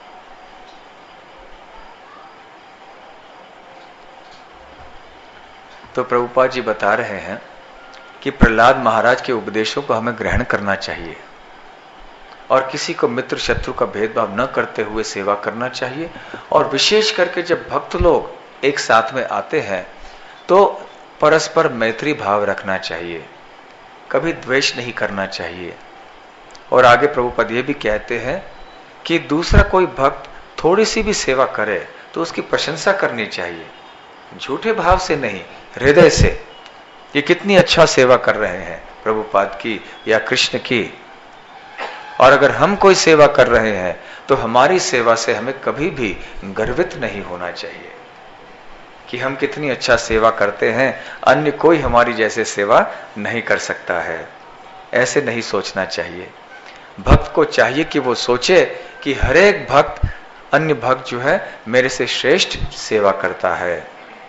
तो प्रभुपाद जी बता रहे हैं कि प्रहलाद महाराज के उपदेशों को हमें ग्रहण करना चाहिए और किसी को मित्र शत्रु का भेदभाव न करते हुए सेवा करना चाहिए। और विशेष करके जब भक्त लोग एक साथ में आते हैं तो परस्पर मैत्री भाव रखना चाहिए, कभी द्वेष नहीं करना चाहिए। और आगे प्रभुपद ये भी कहते हैं कि दूसरा कोई भक्त थोड़ी सी भी सेवा करे तो उसकी प्रशंसा करनी चाहिए, झूठे भाव से नहीं, हृदय से। ये कितनी अच्छा सेवा कर रहे हैं प्रभुपाद की या कृष्ण की। और अगर हम कोई सेवा कर रहे हैं तो हमारी सेवा से हमें कभी भी गर्वित नहीं होना चाहिए कि हम कितनी अच्छा सेवा करते हैं, अन्य कोई हमारी जैसे सेवा नहीं कर सकता है। ऐसे नहीं सोचना चाहिए। भक्त को चाहिए कि वो सोचे कि हर एक भक्त, अन्य भक्त जो है मेरे से श्रेष्ठ सेवा करता है।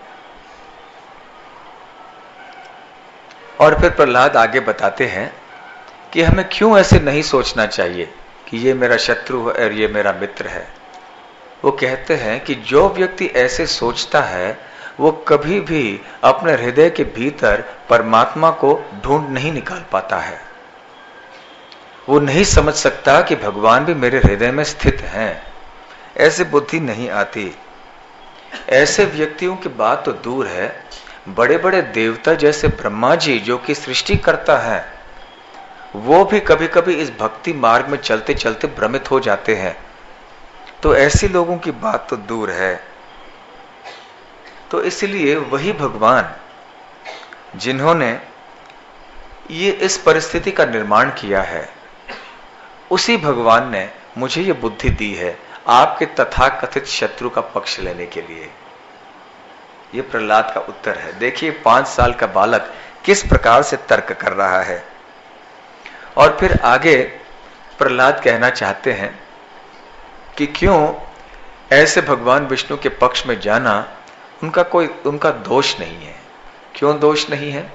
और फिर प्रहलाद आगे बताते हैं कि हमें क्यों ऐसे नहीं सोचना चाहिए कि ये मेरा शत्रु है और ये मेरा मित्र है। वो कहते हैं कि जो व्यक्ति ऐसे सोचता है वो कभी भी अपने हृदय के भीतर परमात्मा को ढूंढ नहीं निकाल पाता है। वो नहीं समझ सकता कि भगवान भी मेरे हृदय में स्थित हैं। ऐसे बुद्धि नहीं आती। ऐसे व्यक्तियों की बात तो दूर है, बड़े बड़े देवता जैसे ब्रह्मा जी जो कि सृष्टि करता है, वो भी कभी कभी इस भक्ति मार्ग में चलते चलते भ्रमित हो जाते हैं। तो ऐसे लोगों की बात तो दूर है। तो इसलिए वही भगवान जिन्होंने ये इस परिस्थिति का निर्माण किया है, उसी भगवान ने मुझे ये बुद्धि दी है आपके तथाकथित शत्रु का पक्ष लेने के लिए। ये प्रहलाद का उत्तर है। देखिए 5 साल का बालक किस प्रकार से तर्क कर रहा है। और फिर आगे प्रहलाद कहना चाहते हैं कि क्यों ऐसे भगवान विष्णु के पक्ष में जाना उनका दोष नहीं है। क्यों दोष नहीं है?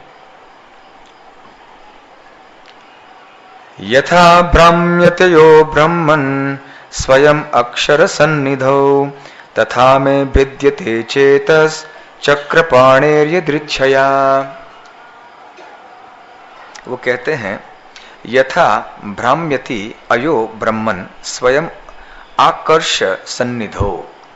यथा भ्राम्यते यो ब्रह्मन् स्वयं अक्षर सन्निधौ तथा में भिद्यते चेतस चक्रपाणेर्यदृच्छया। वो कहते हैं यथा भ्राम्यति अयो ब्रह्मन् स्वयं आकर्ष सन्निधौ।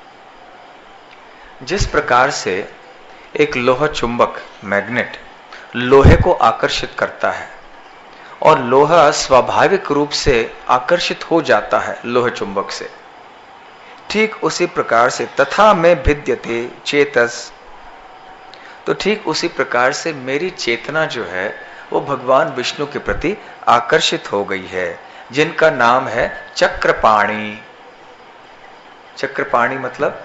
जिस प्रकार से एक लोहा चुंबक मैग्नेट लोहे को आकर्षित करता है और लोहा स्वाभाविक रूप से आकर्षित हो जाता है लोहे चुंबक से, ठीक उसी प्रकार से तथा में भिद्यते चेतस, तो ठीक उसी प्रकार से मेरी चेतना जो है वो भगवान विष्णु के प्रति आकर्षित हो गई है, जिनका नाम है चक्रपाणी। चक्रपाणी मतलब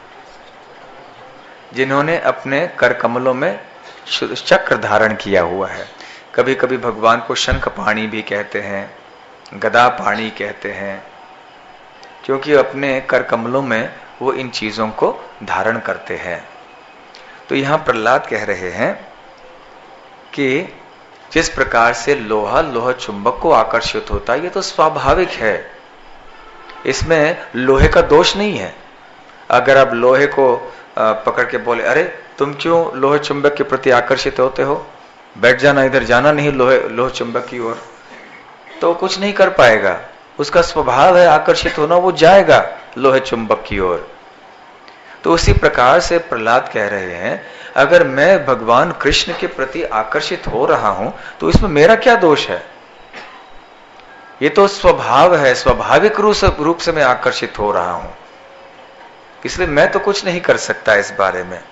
जिन्होंने अपने कर कमलों में चक्र धारण किया हुआ है। कभी कभी भगवान को शंख पाणी भी कहते हैं, गदा पाणी कहते हैं, क्योंकि अपने कर कमलों में वो इन चीजों को धारण करते हैं। तो यहां प्रहलाद कह रहे हैं कि जिस प्रकार से लोहा चुंबक को आकर्षित होता है, ये तो स्वाभाविक है, इसमें लोहे का दोष नहीं है। अगर आप लोहे को पकड़ के बोले अरे तुम क्यों लोहे चुंबक के प्रति आकर्षित होते हो, बैठ जाना, इधर जाना नहीं लोहे चुंबक की ओर, तो कुछ नहीं कर पाएगा। उसका स्वभाव है आकर्षित होना, वो जाएगा लोहे चुंबक की ओर। तो उसी प्रकार से प्रहलाद कह रहे हैं अगर मैं भगवान कृष्ण के प्रति आकर्षित हो रहा हूं तो इसमें मेरा क्या दोष है? ये तो स्वभाव है, स्वाभाविक रूप से मैं आकर्षित हो रहा हूं, इसलिए मैं तो कुछ नहीं कर सकता इस बारे में।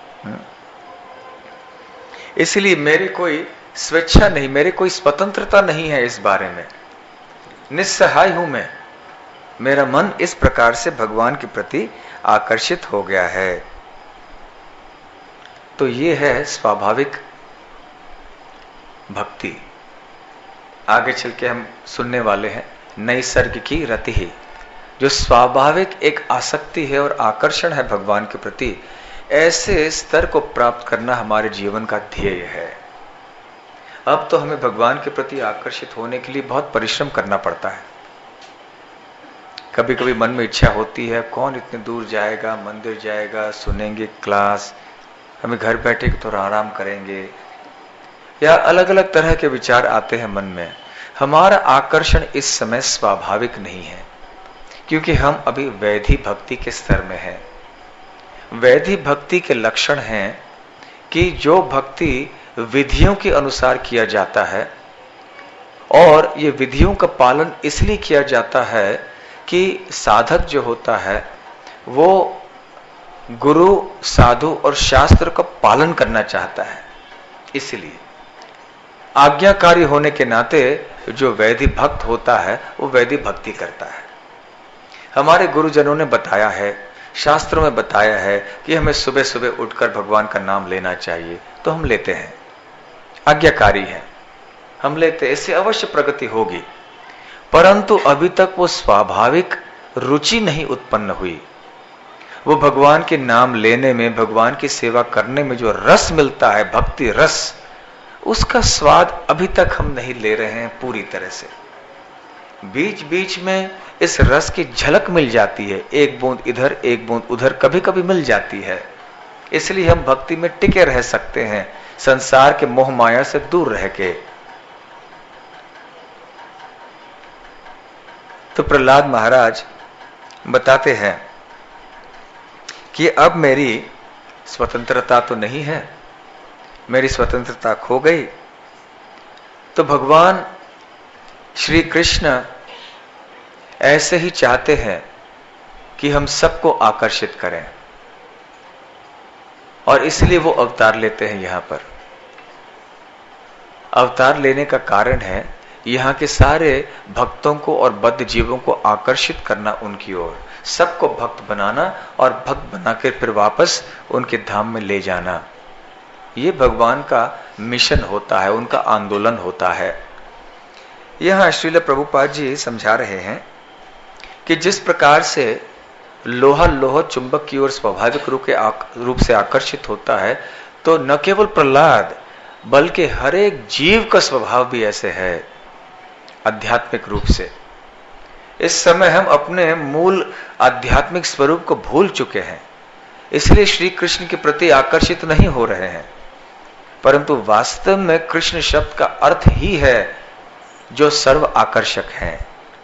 इसलिए मेरी कोई स्वेच्छा नहीं, मेरी कोई स्वतंत्रता नहीं है इस बारे में, निस्सहाय हूं मैं। मेरा मन इस प्रकार से भगवान के प्रति आकर्षित हो गया है। तो ये है स्वाभाविक भक्ति। आगे चल के हम सुनने वाले हैं नैसर्गिकी रति, जो स्वाभाविक एक आसक्ति है और आकर्षण है भगवान के प्रति, ऐसे स्तर को प्राप्त करना हमारे जीवन का ध्येय है। अब तो हमें भगवान के प्रति आकर्षित होने के लिए बहुत परिश्रम करना पड़ता है। कभी कभी मन में इच्छा होती है, कौन इतने दूर जाएगा, मंदिर जाएगा, सुनेंगे क्लास, हमें घर बैठे थोड़ा आराम करेंगे, या अलग अलग तरह के विचार आते हैं मन में। हमारा आकर्षण इस समय स्वाभाविक नहीं है, क्योंकि हम अभी वैधि भक्ति के स्तर में हैं। वैधि भक्ति के लक्षण हैं कि जो भक्ति विधियों के अनुसार किया जाता है, और ये विधियों का पालन इसलिए किया जाता है कि साधक जो होता है वो गुरु, साधु और शास्त्र का पालन करना चाहता है। इसलिए आज्ञाकारी होने के नाते जो वैधि भक्त होता है वो वैधि भक्ति करता है। हमारे गुरुजनों ने बताया है, शास्त्रों में बताया है कि हमें सुबह सुबह उठकर भगवान का नाम लेना चाहिए, तो हम लेते हैं, आज्ञाकारी है, हम लेते, इससे अवश्य प्रगति होगी। परंतु अभी तक वो स्वाभाविक रुचि नहीं उत्पन्न हुई। वो भगवान के नाम लेने में, भगवान की सेवा करने में जो रस मिलता है, भक्ति रस, उसका स्वाद अभी तक हम नहीं ले रहे हैं पूरी तरह से। बीच बीच में इस रस की झलक मिल जाती है, एक बूंद इधर एक बूंद उधर कभी कभी मिल जाती है। इसलिए हम भक्ति में टिके रह सकते हैं, संसार के मोह माया से दूर रह के। तो प्रहलाद महाराज बताते हैं कि अब मेरी स्वतंत्रता तो नहीं है, मेरी स्वतंत्रता खो गई। तो भगवान श्री कृष्ण ऐसे ही चाहते हैं कि हम सबको आकर्षित करें, और इसलिए वो अवतार लेते हैं। यहां पर अवतार लेने का कारण है यहां के सारे भक्तों को और बद्ध जीवों को आकर्षित करना उनकी ओर, सबको भक्त बनाना और भक्त बनाकर फिर वापस उनके धाम में ले जाना। ये भगवान का मिशन होता है, उनका आंदोलन होता है। यहां श्रील प्रभुपाद जी समझा रहे हैं कि जिस प्रकार से लोहा लोह चुंबक की ओर स्वाभाविक रूप से आकर्षित होता है, तो न केवल प्रहलाद बल्कि हर एक जीव का स्वभाव भी ऐसे है आध्यात्मिक रूप से। इस समय हम अपने मूल आध्यात्मिक स्वरूप को भूल चुके हैं, इसलिए श्री कृष्ण के प्रति आकर्षित नहीं हो रहे हैं। परंतु वास्तव में कृष्ण शब्द का अर्थ ही है जो सर्व आकर्षक है।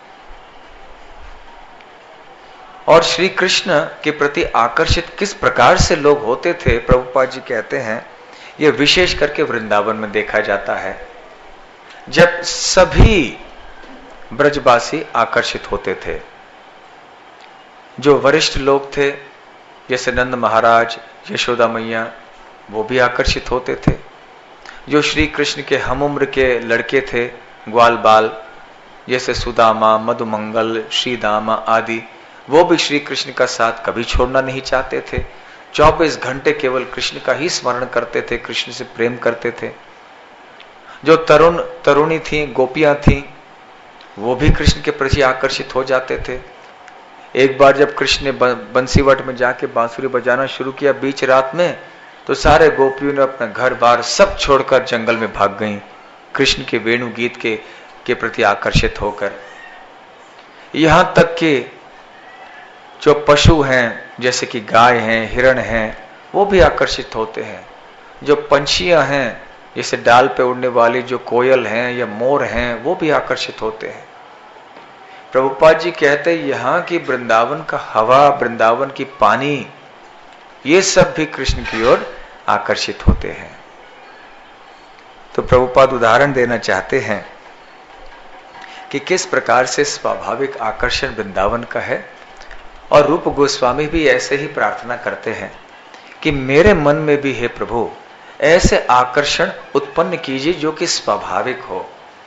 और श्री कृष्ण के प्रति आकर्षित किस प्रकार से लोग होते थे, प्रभुपाद जी कहते हैं, यह विशेष करके वृंदावन में देखा जाता है, जब सभी ब्रजवासी आकर्षित होते थे। जो वरिष्ठ लोग थे जैसे नंद महाराज, यशोदा मैया, वो भी आकर्षित होते थे। जो श्री कृष्ण के हम उम्र के लड़के थे, ग्वाल बाल, जैसे सुदामा, मधुमंगल, श्रीदामा आदि, वो भी श्री कृष्ण का साथ कभी छोड़ना नहीं चाहते थे। 24 घंटे केवल कृष्ण का ही स्मरण करते थे, कृष्ण से प्रेम करते थे। जो तरुणी थी, गोपियां थी, वो भी कृष्ण के प्रति आकर्षित हो जाते थे। एक बार जब कृष्ण ने बंसीवट में जाके बांसुरी बजाना शुरू किया बीच रात में, तो सारे गोपियों ने अपना घर बार सब छोड़कर जंगल में भाग गईं, कृष्ण के वेणु गीत के प्रति आकर्षित होकर। यहां तक कि जो पशु हैं जैसे कि गाय हैं, हिरण हैं, वो भी आकर्षित होते हैं। जो पंछियां हैं जैसे डाल पे उड़ने वाली जो कोयल हैं या मोर हैं, वो भी आकर्षित होते हैं। प्रभुपाद जी कहते हैं यहाँ की वृंदावन का हवा, वृंदावन की पानी, ये सब भी कृष्ण की ओर आकर्षित होते हैं। तो प्रभुपाद उदाहरण देना चाहते हैं कि किस प्रकार से स्वाभाविक आकर्षण वृंदावन का है, और रूप गोस्वामी भी ऐसे ही प्रार्थना करते हैं कि मेरे मन में भी हे प्रभु ऐसे आकर्षण उत्पन्न कीजिए जो कि स्वाभाविक हो।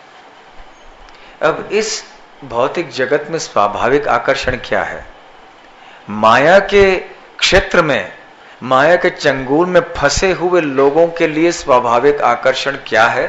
अब इस भौतिक जगत में स्वाभाविक आकर्षण क्या है? माया के क्षेत्र में, माया के चंगुल में फंसे हुए लोगों के लिए स्वाभाविक आकर्षण क्या है?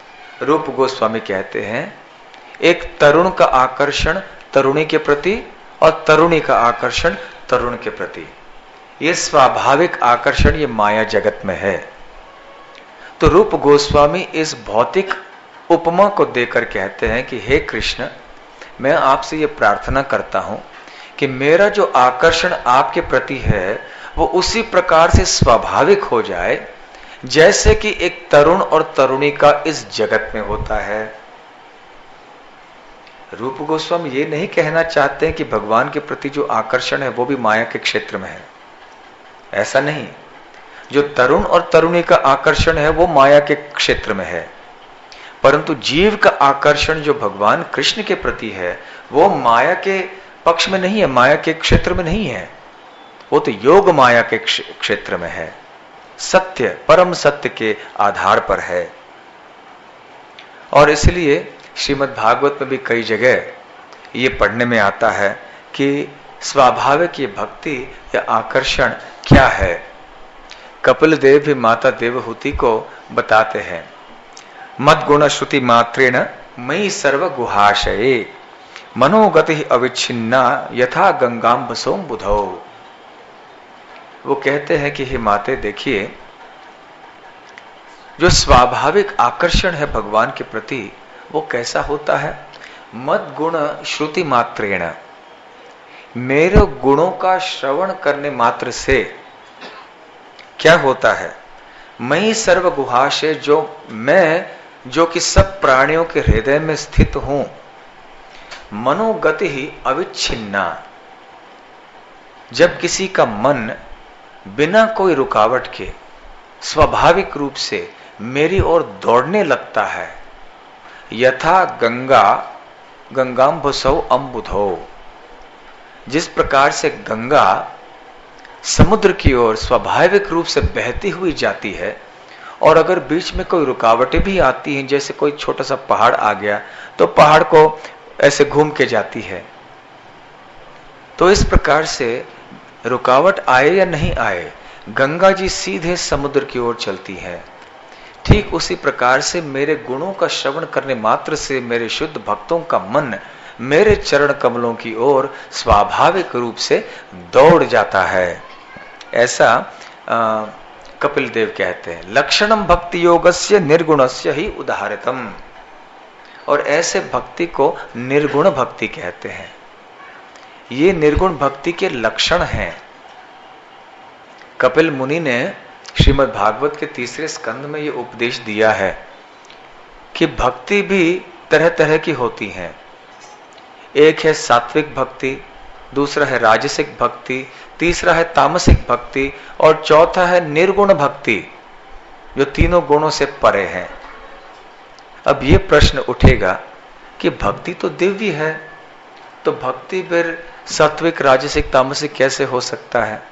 रूप गोस्वामी कहते हैं एक तरुण का आकर्षण तरुणी के प्रति और तरुणी का आकर्षण तरुण के प्रति। ये स्वाभाविक आकर्षण ये माया जगत में है। तो रूप गोस्वामी इस भौतिक उपमा को देकर कहते हैं कि हे कृष्ण, मैं आपसे ये प्रार्थना करता हूं कि मेरा जो आकर्षण आपके प्रति है वो उसी प्रकार से स्वाभाविक हो जाए जैसे कि एक तरुण और तरुणी का इस जगत में होता है। रूप गोस्वामी ये नहीं कहना चाहते हैं कि भगवान के प्रति जो आकर्षण है वो भी माया के क्षेत्र में है, ऐसा नहीं। जो तरुण और तरुणी का आकर्षण है वो माया के क्षेत्र में है, परंतु जीव का आकर्षण जो भगवान कृष्ण के प्रति है वो माया के पक्ष में नहीं है, माया के क्षेत्र में नहीं है, वो तो योग माया के क्षेत्र में है, सत्य परम सत्य के आधार पर है। और इसलिए श्रीमद् भागवत में भी कई जगह ये पढ़ने में आता है कि स्वाभाविक ये भक्ति या आकर्षण क्या है। कपिल देव भी माता देवहूति को बताते हैं, मद गुण श्रुति मात्रेण मयि सर्व गुहाशये मनोगति अविच्छिन्ना यथा गंगाम्बसोम बुधौ। वो कहते हैं कि हे माते, देखिए जो स्वाभाविक आकर्षण है भगवान के प्रति वो कैसा होता है। मद गुण श्रुति मात्रेण, मेरे गुणों का श्रवण करने मात्र से क्या होता है। मयि सर्व गुहाशय, जो कि सब प्राणियों के हृदय में स्थित हूं। मनोगति ही अविच्छिन्ना, जब किसी का मन बिना कोई रुकावट के स्वाभाविक रूप से मेरी ओर दौड़ने लगता है। यथा गंगाम्बुसौ अम्बुधौ, जिस प्रकार से गंगा समुद्र की ओर स्वाभाविक रूप से बहती हुई जाती है और अगर बीच में कोई रुकावटें भी आती हैं, जैसे कोई छोटा सा पहाड़ आ गया तो पहाड़ को ऐसे घूम के जाती है, तो इस प्रकार से रुकावट आए या नहीं आए गंगा जी सीधे समुद्र की ओर चलती है। ठीक उसी प्रकार से मेरे गुणों का श्रवण करने मात्र से मेरे शुद्ध भक्तों का मन मेरे चरण कमलों की ओर स्वाभाविक रूप से दौड़ जाता है। ऐसा कपिल देव कहते हैं, लक्षणम भक्ति योगस्य निर्गुणस्य ही उदाहरितम। और ऐसे भक्ति को निर्गुण भक्ति कहते हैं। ये निर्गुण भक्ति के लक्षण हैं। कपिल मुनि ने श्रीमद् भागवत के 3 स्कंद में ये उपदेश दिया है कि भक्ति भी तरह तरह की होती है। एक है सात्विक भक्ति, दूसरा है राजसिक भक्ति, तीसरा है तामसिक भक्ति और चौथा है निर्गुण भक्ति, जो तीनों गुणों से परे है। अब ये प्रश्न उठेगा कि भक्ति तो दिव्य है, तो भक्ति फिर सात्विक राजसिक तामसिक कैसे हो सकता है।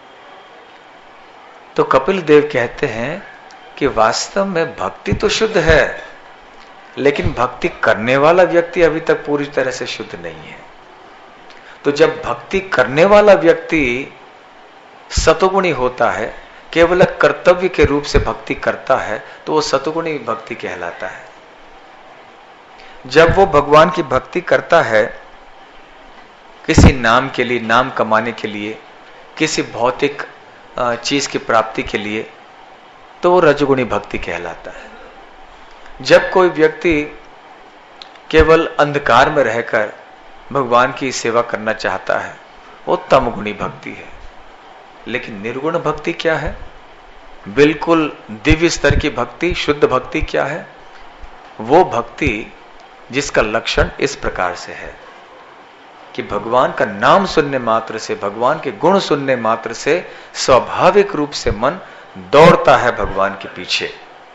तो कपिल देव कहते हैं कि वास्तव में भक्ति तो शुद्ध है, लेकिन भक्ति करने वाला व्यक्ति अभी तक पूरी तरह से शुद्ध नहीं है। तो जब भक्ति करने वाला व्यक्ति सतोगुणी होता है, केवल कर्तव्य के रूप से भक्ति करता है, तो वो सतोगुणी भक्ति कहलाता है। जब वो भगवान की भक्ति करता है किसी नाम के लिए, नाम कमाने के लिए, किसी भौतिक चीज की प्राप्ति के लिए, तो वो रजगुणी भक्ति कहलाता है। जब कोई व्यक्ति केवल अंधकार में रहकर भगवान की सेवा करना चाहता है, वो तमगुणी भक्ति है। लेकिन निर्गुण भक्ति क्या है, बिल्कुल दिव्य स्तर की भक्ति, शुद्ध भक्ति क्या है, वो भक्ति जिसका लक्षण इस प्रकार से है कि भगवान का नाम सुनने मात्र से, भगवान के गुण सुनने मात्र से स्वाभाविक रूप से मन दौड़ता है भगवान के पीछे।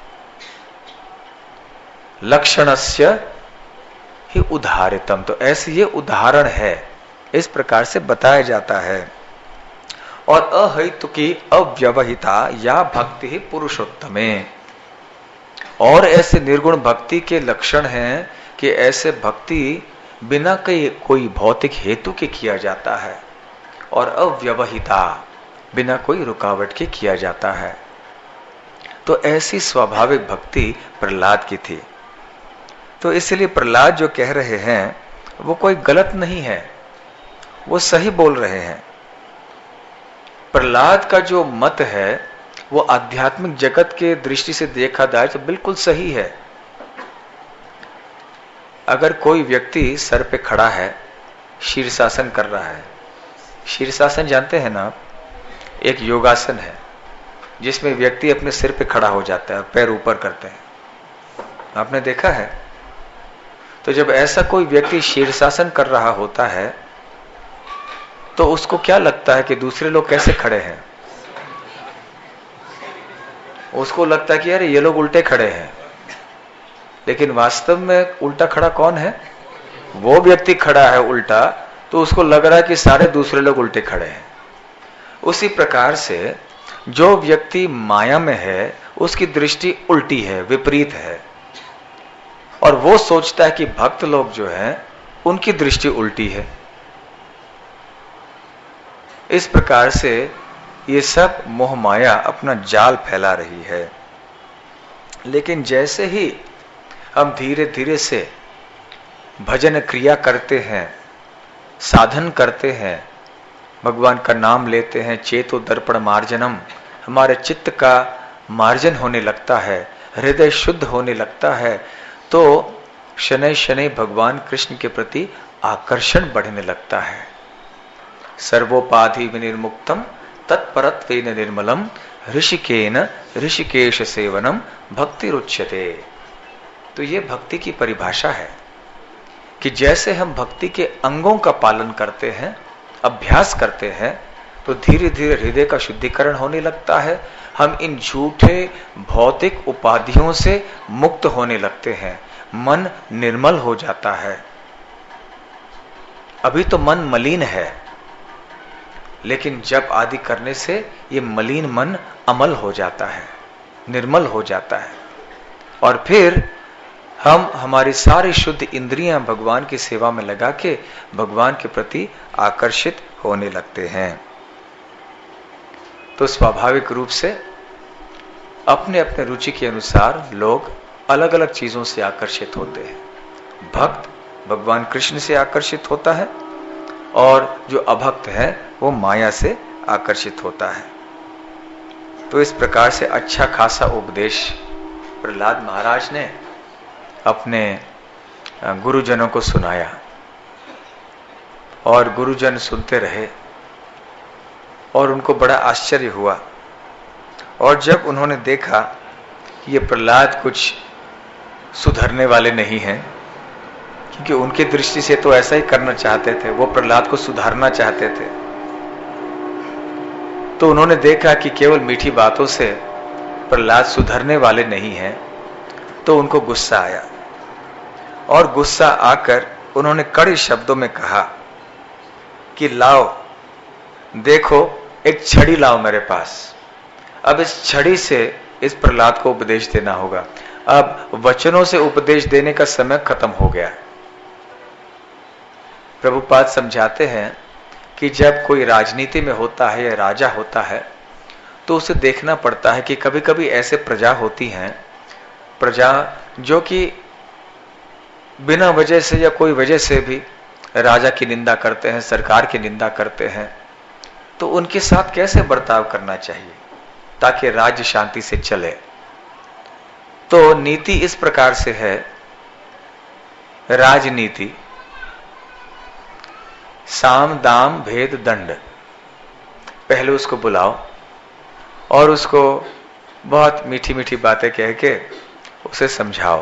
लक्षणस्य ही उदाहरितम, तो ऐसे ये उदाहरण है, इस प्रकार से बताया जाता है। और अहेतुकी अव्यवहिता या भक्ति ही पुरुषोत्तमे, और ऐसे निर्गुण भक्ति के लक्षण हैं कि ऐसे भक्ति बिना कोई भौतिक हेतु के किया जाता है और अव्यवहिता, बिना कोई रुकावट के किया जाता है। तो ऐसी स्वाभाविक भक्ति प्रहलाद की थी। तो इसलिए प्रहलाद जो कह रहे हैं वो कोई गलत नहीं है। वो सही बोल रहे हैं। प्रहलाद का जो मत है वो आध्यात्मिक जगत के दृष्टि से देखा जाए तो बिल्कुल सही है। अगर कोई व्यक्ति सर पे खड़ा है, शीर्षासन कर रहा है, शीर्षासन जानते हैं ना आप, एक योगासन है जिसमें व्यक्ति अपने सिर पे खड़ा हो जाता है और पैर ऊपर करते हैं, आपने देखा है। तो जब ऐसा कोई व्यक्ति शीर्षासन कर रहा होता है तो उसको क्या लगता है कि दूसरे लोग कैसे खड़े हैं? उसको लगता है कि यार ये लोग उल्टे खड़े हैं, लेकिन वास्तव में उल्टा खड़ा कौन है? वो व्यक्ति खड़ा है उल्टा, तो उसको लग रहा है कि सारे दूसरे लोग उल्टे खड़े हैं। उसी प्रकार से जो व्यक्ति माया में है उसकी दृष्टि उल्टी है, विपरीत है, और वो सोचता है कि भक्त लोग जो हैं उनकी दृष्टि उल्टी है। इस प्रकार से ये सब मोह माया अपना जाल फैला रही है। लेकिन जैसे ही हम धीरे धीरे से भजन क्रिया करते हैं, साधन करते हैं, भगवान का नाम लेते हैं, चेतो दर्पण मार्जनम, हमारे चित्त का मार्जन होने लगता है, हृदय शुद्ध होने लगता है, तो शनै शनै भगवान कृष्ण के प्रति आकर्षण बढ़ने लगता है। सर्वोपाधि विनिर्मुक्तम तत्परत्वेन निर्मलम ऋषिकेन ऋषिकेश सेवनम भक्ति रुच्यते। तो ये भक्ति की परिभाषा है कि जैसे हम भक्ति के अंगों का पालन करते हैं, अभ्यास करते हैं, तो धीरे धीरे हृदय का शुद्धिकरण होने लगता है। हम इन झूठे भौतिक उपाधियों से मुक्त होने लगते हैं, मन निर्मल हो जाता है। अभी तो मन मलिन है, लेकिन जप आदि करने से ये मलिन मन अमल हो जाता है, निर्मल हो जाता है, और फिर हम हमारी सारी शुद्ध इंद्रियां भगवान की सेवा में लगा के भगवान के प्रति आकर्षित होने लगते हैं। तो स्वाभाविक रूप से अपने अपने रुचि के अनुसार लोग अलग अलग चीजों से आकर्षित होते हैं। भक्त भगवान कृष्ण से आकर्षित होता है और जो अभक्त है वो माया से आकर्षित होता है। तो इस प्रकार से अच्छा खासा उपदेश प्रहलाद महाराज ने अपने गुरुजनों को सुनाया, और गुरुजन सुनते रहे और उनको बड़ा आश्चर्य हुआ। और जब उन्होंने देखा कि ये प्रहलाद कुछ सुधरने वाले नहीं हैं, क्योंकि उनकी दृष्टि से तो ऐसा ही करना चाहते थे, वो प्रहलाद को सुधारना चाहते थे, तो उन्होंने देखा कि केवल मीठी बातों से प्रहलाद सुधरने वाले नहीं हैं, तो उनको गुस्सा आया। और गुस्सा आकर उन्होंने कड़े शब्दों में कहा कि लाओ, देखो एक छड़ी लाओ मेरे पास, अब इस छड़ी से इस प्रहलाद को उपदेश देना होगा। अब वचनों से उपदेश देने का समय खत्म हो गया। प्रभुपाद समझाते हैं कि जब कोई राजनीति में होता है या राजा होता है तो उसे देखना पड़ता है कि कभी कभी ऐसे प्रजा होती हैं, प्रजा जो कि बिना वजह से या कोई वजह से भी राजा की निंदा करते हैं, सरकार की निंदा करते हैं, तो उनके साथ कैसे बर्ताव करना चाहिए ताकि राज्य शांति से चले। तो नीति इस प्रकार से है, राजनीति साम दाम भेद दंड, पहले उसको बुलाओ और उसको बहुत मीठी मीठी बातें कह के उसे समझाओ,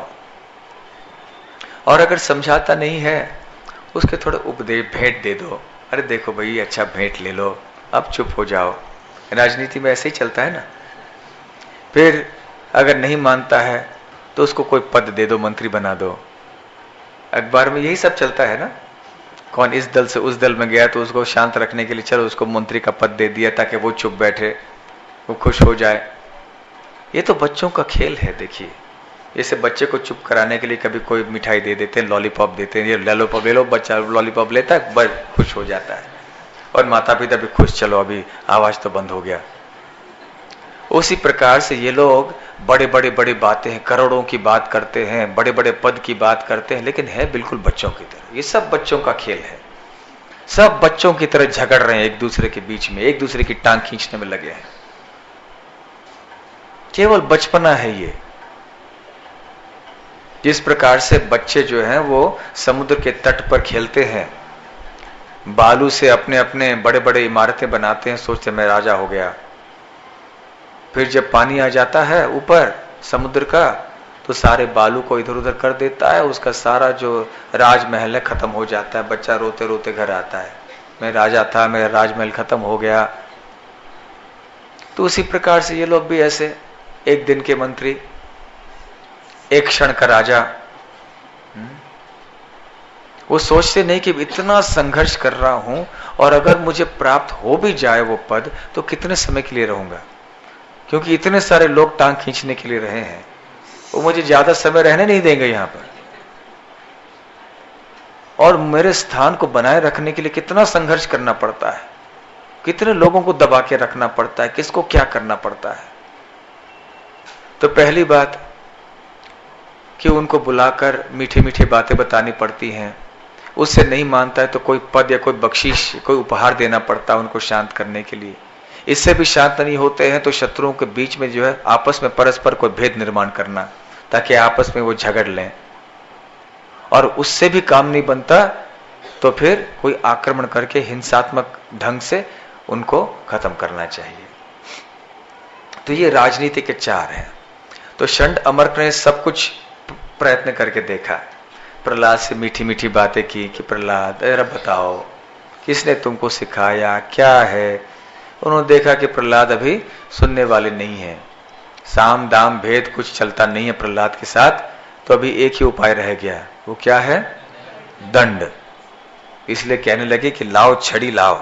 और अगर समझाता नहीं है उसके थोड़े उपदेश भेंट दे दो। अरे देखो भाई अच्छा भेंट ले लो, अब चुप हो जाओ। राजनीति में ऐसे ही चलता है ना। फिर अगर नहीं मानता है तो उसको कोई पद दे दो, मंत्री बना दो। अखबार में यही सब चलता है ना, कौन इस दल से उस दल में गया तो उसको शांत रखने के लिए चलो उसको मंत्री का पद दे दिया ताकि वो चुप बैठे, वो खुश हो जाए। ये तो बच्चों का खेल है। देखिए, जैसे बच्चे को चुप कराने के लिए कभी कोई मिठाई दे देते हैं, लॉलीपॉप देते हैं, ये लॉलीपॉप ले लो, बच्चा लॉलीपॉप लेता है, बस खुश हो जाता है, और माता पिता भी खुश, चलो अभी आवाज तो बंद हो गया। उसी प्रकार से ये लोग बड़े बड़े बातें, करोड़ों की बात करते हैं, बड़े बड़े पद की बात करते हैं, लेकिन है बिल्कुल बच्चों की तरह। ये सब बच्चों का खेल है। सब बच्चों की तरह झगड़ रहे हैं एक दूसरे के बीच में, एक दूसरे की टांग खींचने में लगे हैं। केवल बचपना है ये। जिस प्रकार से बच्चे जो हैं वो समुद्र के तट पर खेलते हैं, बालू से अपने अपने बड़े बड़े इमारतें बनाते हैं, सोचते मैं राजा हो गया। फिर जब पानी आ जाता है ऊपर समुद्र का, तो सारे बालू को इधर उधर कर देता है, उसका सारा जो राजमहल है खत्म हो जाता है। बच्चा रोते रोते घर आता है, मैं राजा था, मेरा राजमहल खत्म हो गया। तो उसी प्रकार से ये लोग भी ऐसे एक दिन के मंत्री, एक क्षण का राजा। वो सोचते नहीं कि इतना संघर्ष कर रहा हूं और अगर मुझे प्राप्त हो भी जाए वो पद तो कितने समय के लिए रहूंगा, क्योंकि इतने सारे लोग टांग खींचने के लिए रहे हैं, वो मुझे ज्यादा समय रहने नहीं देंगे यहां पर। और मेरे स्थान को बनाए रखने के लिए कितना संघर्ष करना पड़ता है, कितने लोगों को दबा के रखना पड़ता है, किसको क्या करना पड़ता है। तो पहली बात कि उनको बुलाकर मीठी मीठी बातें बतानी पड़ती हैं। उससे नहीं मानता है तो कोई पद या कोई बख्शीश, कोई उपहार देना पड़ता है उनको शांत करने के लिए। इससे भी शांत नहीं होते हैं तो शत्रुओं के बीच में जो है आपस में परस्पर कोई भेद निर्माण करना, ताकि आपस में वो झगड़ लें। और उससे भी काम नहीं बनता तो फिर कोई आक्रमण करके हिंसात्मक ढंग से उनको खत्म करना चाहिए। तो ये राजनीति के चार हैं। तो षंड अमर्क ने सब कुछ प्रयत्न करके देखा, प्रहलाद से मीठी मीठी बातें की कि प्रहलाद जरा बताओ किसने तुमको सिखाया, क्या है। उन्होंने देखा कि प्रहलाद अभी सुनने वाले नहीं है, साम दाम भेद कुछ चलता नहीं है प्रहलाद के साथ। तो अभी एक ही उपाय रह गया, वो क्या है? दंड। इसलिए कहने लगे कि लाओ छड़ी लाओ।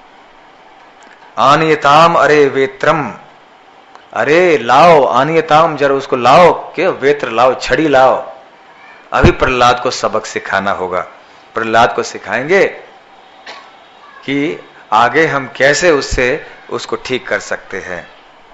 आनियताम अरे वेत्रम, अरे लाओ आनियताम, जरा उसको लाओ, के वेत्र लाओ, छड़ी लाओ। अभी प्रहलाद को सबक सिखाना होगा। प्रहलाद को सिखाएंगे कि आगे हम कैसे उसको ठीक कर सकते हैं।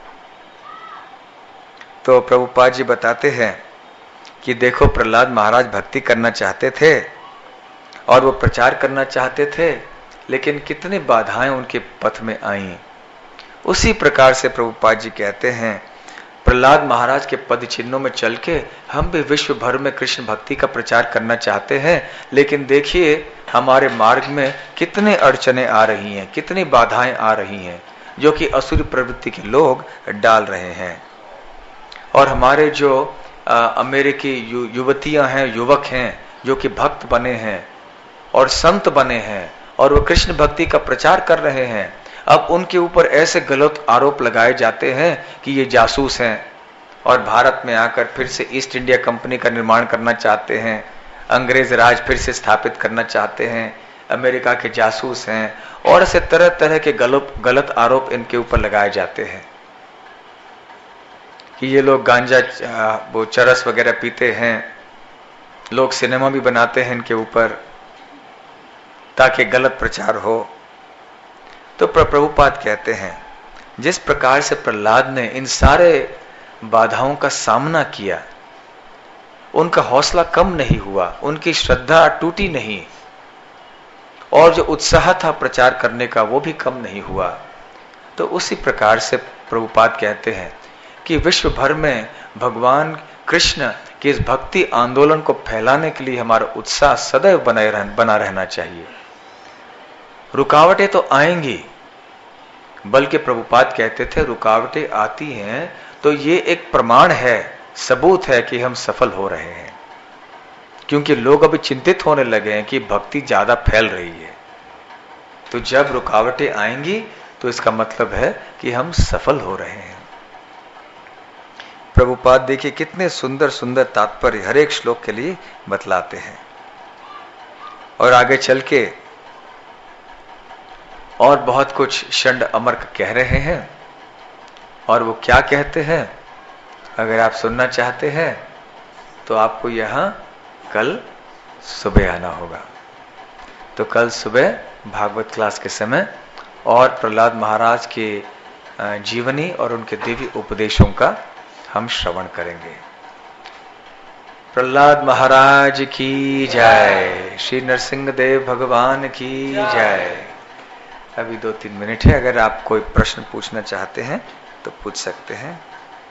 तो प्रभुपाद जी बताते हैं कि देखो प्रहलाद महाराज भक्ति करना चाहते थे और वो प्रचार करना चाहते थे, लेकिन कितनी बाधाएं उनके पथ में आईं। उसी प्रकार से प्रभुपाद जी कहते हैं प्रहलाद महाराज के पद चिन्हों में चल के हम भी विश्व भर में कृष्ण भक्ति का प्रचार करना चाहते हैं, लेकिन देखिए हमारे मार्ग में कितने अड़चने आ रही हैं, कितनी बाधाएं आ रही हैं, जो कि असुर प्रवृत्ति के लोग डाल रहे हैं। और हमारे जो अमेरिकी युवतियां हैं, युवक हैं, जो कि भक्त बने हैं और संत बने हैं और वो कृष्ण भक्ति का प्रचार कर रहे हैं, अब उनके ऊपर ऐसे गलत आरोप लगाए जाते हैं कि ये जासूस हैं और भारत में आकर फिर से ईस्ट इंडिया कंपनी का निर्माण करना चाहते हैं, अंग्रेज राज फिर से स्थापित करना चाहते हैं, अमेरिका के जासूस हैं, और ऐसे तरह तरह के गलत आरोप इनके ऊपर लगाए जाते हैं कि ये लोग गांजा वो चरस वगैरह पीते हैं। लोग सिनेमा भी बनाते हैं इनके ऊपर ताकि गलत प्रचार हो। तो प्रभुपाद कहते हैं जिस प्रकार से प्रहलाद ने इन सारे बाधाओं का सामना किया, उनका हौसला कम नहीं हुआ, उनकी श्रद्धा टूटी नहीं, और जो उत्साह था प्रचार करने का वो भी कम नहीं हुआ। तो उसी प्रकार से प्रभुपाद कहते हैं कि विश्व भर में भगवान कृष्ण के इस भक्ति आंदोलन को फैलाने के लिए हमारा उत्साह सदैव बना रहना चाहिए। रुकावटें तो आएंगी, बल्कि प्रभुपाद कहते थे रुकावटें आती हैं तो ये एक प्रमाण है, सबूत है कि हम सफल हो रहे हैं, क्योंकि लोग अभी चिंतित होने लगे हैं कि भक्ति ज्यादा फैल रही है। तो जब रुकावटें आएंगी तो इसका मतलब है कि हम सफल हो रहे हैं। प्रभुपाद देखिए कितने सुंदर सुंदर तात्पर्य हर एक श्लोक के लिए बतलाते हैं। और आगे चल के और बहुत कुछ षंड अमर्क कह रहे हैं, और वो क्या कहते हैं अगर आप सुनना चाहते हैं तो आपको यहां कल सुबह आना होगा। तो कल सुबह भागवत क्लास के समय और प्रहलाद महाराज के जीवनी और उनके दिव्य उपदेशों का हम श्रवण करेंगे। प्रहलाद महाराज की जय, श्री नरसिंह देव भगवान की जय। अभी 2-3 मिनट है, अगर आप कोई प्रश्न पूछना चाहते हैं तो पूछ सकते हैं।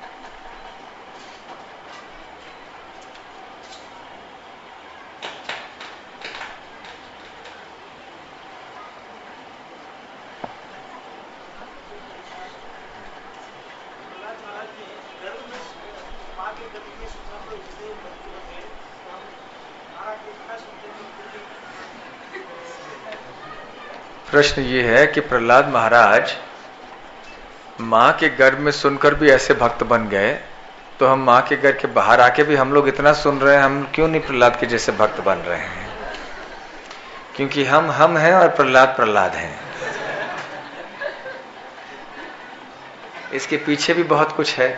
प्रश्न ये है कि प्रहलाद महाराज माँ के गर्भ में सुनकर भी ऐसे भक्त बन गए, तो हम माँ के घर के बाहर आके भी हम लोग इतना सुन रहे हैं, हम क्यों नहीं प्रहलाद के जैसे भक्त बन रहे हैं? क्योंकि हम हैं और प्रहलाद हैं। इसके पीछे भी बहुत कुछ है।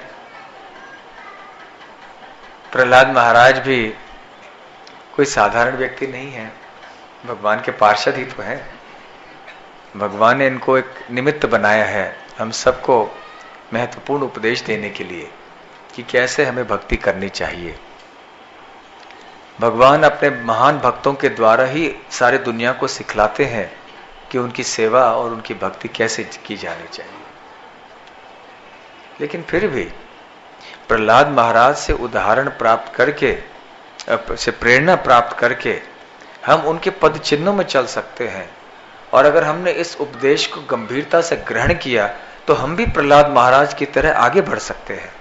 प्रहलाद महाराज भी कोई साधारण व्यक्ति नहीं है, भगवान के पार्षद ही तो है। भगवान ने इनको एक निमित्त बनाया है हम सबको महत्वपूर्ण उपदेश देने के लिए कि कैसे हमें भक्ति करनी चाहिए। भगवान अपने महान भक्तों के द्वारा ही सारे दुनिया को सिखलाते हैं कि उनकी सेवा और उनकी भक्ति कैसे की जानी चाहिए। लेकिन फिर भी प्रहलाद महाराज से उदाहरण प्राप्त करके, से प्रेरणा प्राप्त करके हम उनके पद चिन्हों में चल सकते हैं। और अगर हमने इस उपदेश को गंभीरता से ग्रहण किया तो हम भी प्रहलाद महाराज की तरह आगे बढ़ सकते हैं।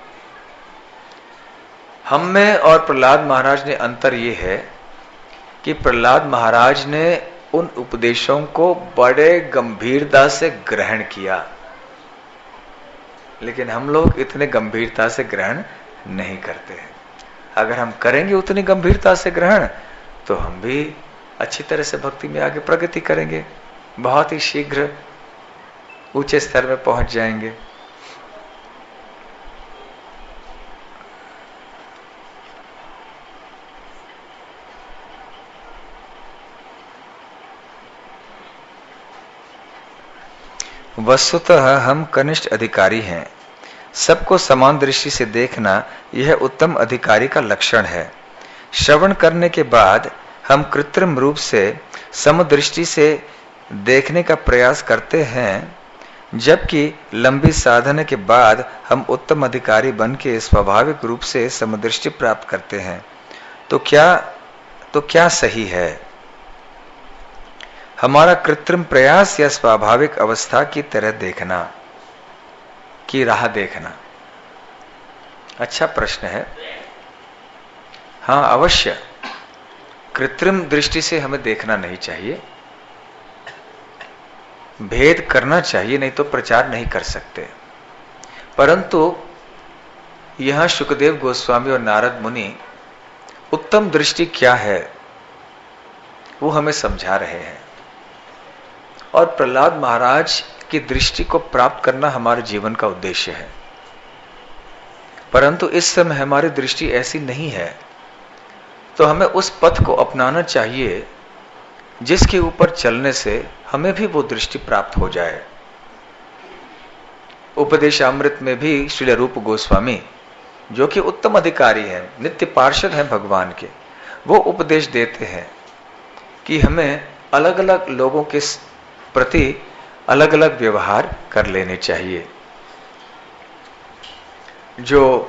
हम में और प्रहलाद महाराज में अंतर यह है कि प्रहलाद महाराज ने उन उपदेशों को बड़े गंभीरता से ग्रहण किया, लेकिन हम लोग इतने गंभीरता से ग्रहण नहीं करते हैं। अगर हम करेंगे उतनी गंभीरता से ग्रहण तो हम भी अच्छी तरह से भक्ति में आगे प्रगति करेंगे, बहुत ही शीघ्र ऊंचे स्तर में पहुंच जाएंगे। वस्तुतः हम कनिष्ठ अधिकारी हैं। सबको समान दृष्टि से देखना यह उत्तम अधिकारी का लक्षण है। श्रवण करने के बाद हम कृत्रिम रूप से समदृष्टि से देखने का प्रयास करते हैं, जबकि लंबी साधना के बाद हम उत्तम अधिकारी बन के स्वाभाविक रूप से समदृष्टि प्राप्त करते हैं। तो क्या सही है? हमारा कृत्रिम प्रयास या स्वाभाविक अवस्था की तरह देखना की राह देखना? अच्छा प्रश्न है। हाँ, अवश्य कृत्रिम दृष्टि से हमें देखना नहीं चाहिए, भेद करना चाहिए, नहीं तो प्रचार नहीं कर सकते। परंतु यहां शुकदेव गोस्वामी और नारद मुनि उत्तम दृष्टि क्या है वो हमें समझा रहे हैं, और प्रहलाद महाराज की दृष्टि को प्राप्त करना हमारे जीवन का उद्देश्य है। परंतु इस समय हमारी दृष्टि ऐसी नहीं है, तो हमें उस पथ को अपनाना चाहिए जिसके ऊपर चलने से हमें भी वो दृष्टि प्राप्त हो जाए। उपदेशामृत में भी श्री रूप गोस्वामी, जो कि उत्तम अधिकारी हैं, नित्य पार्षद हैं भगवान के, वो उपदेश देते हैं कि हमें अलग अलग लोगों के प्रति अलग अलग व्यवहार कर लेने चाहिए। जो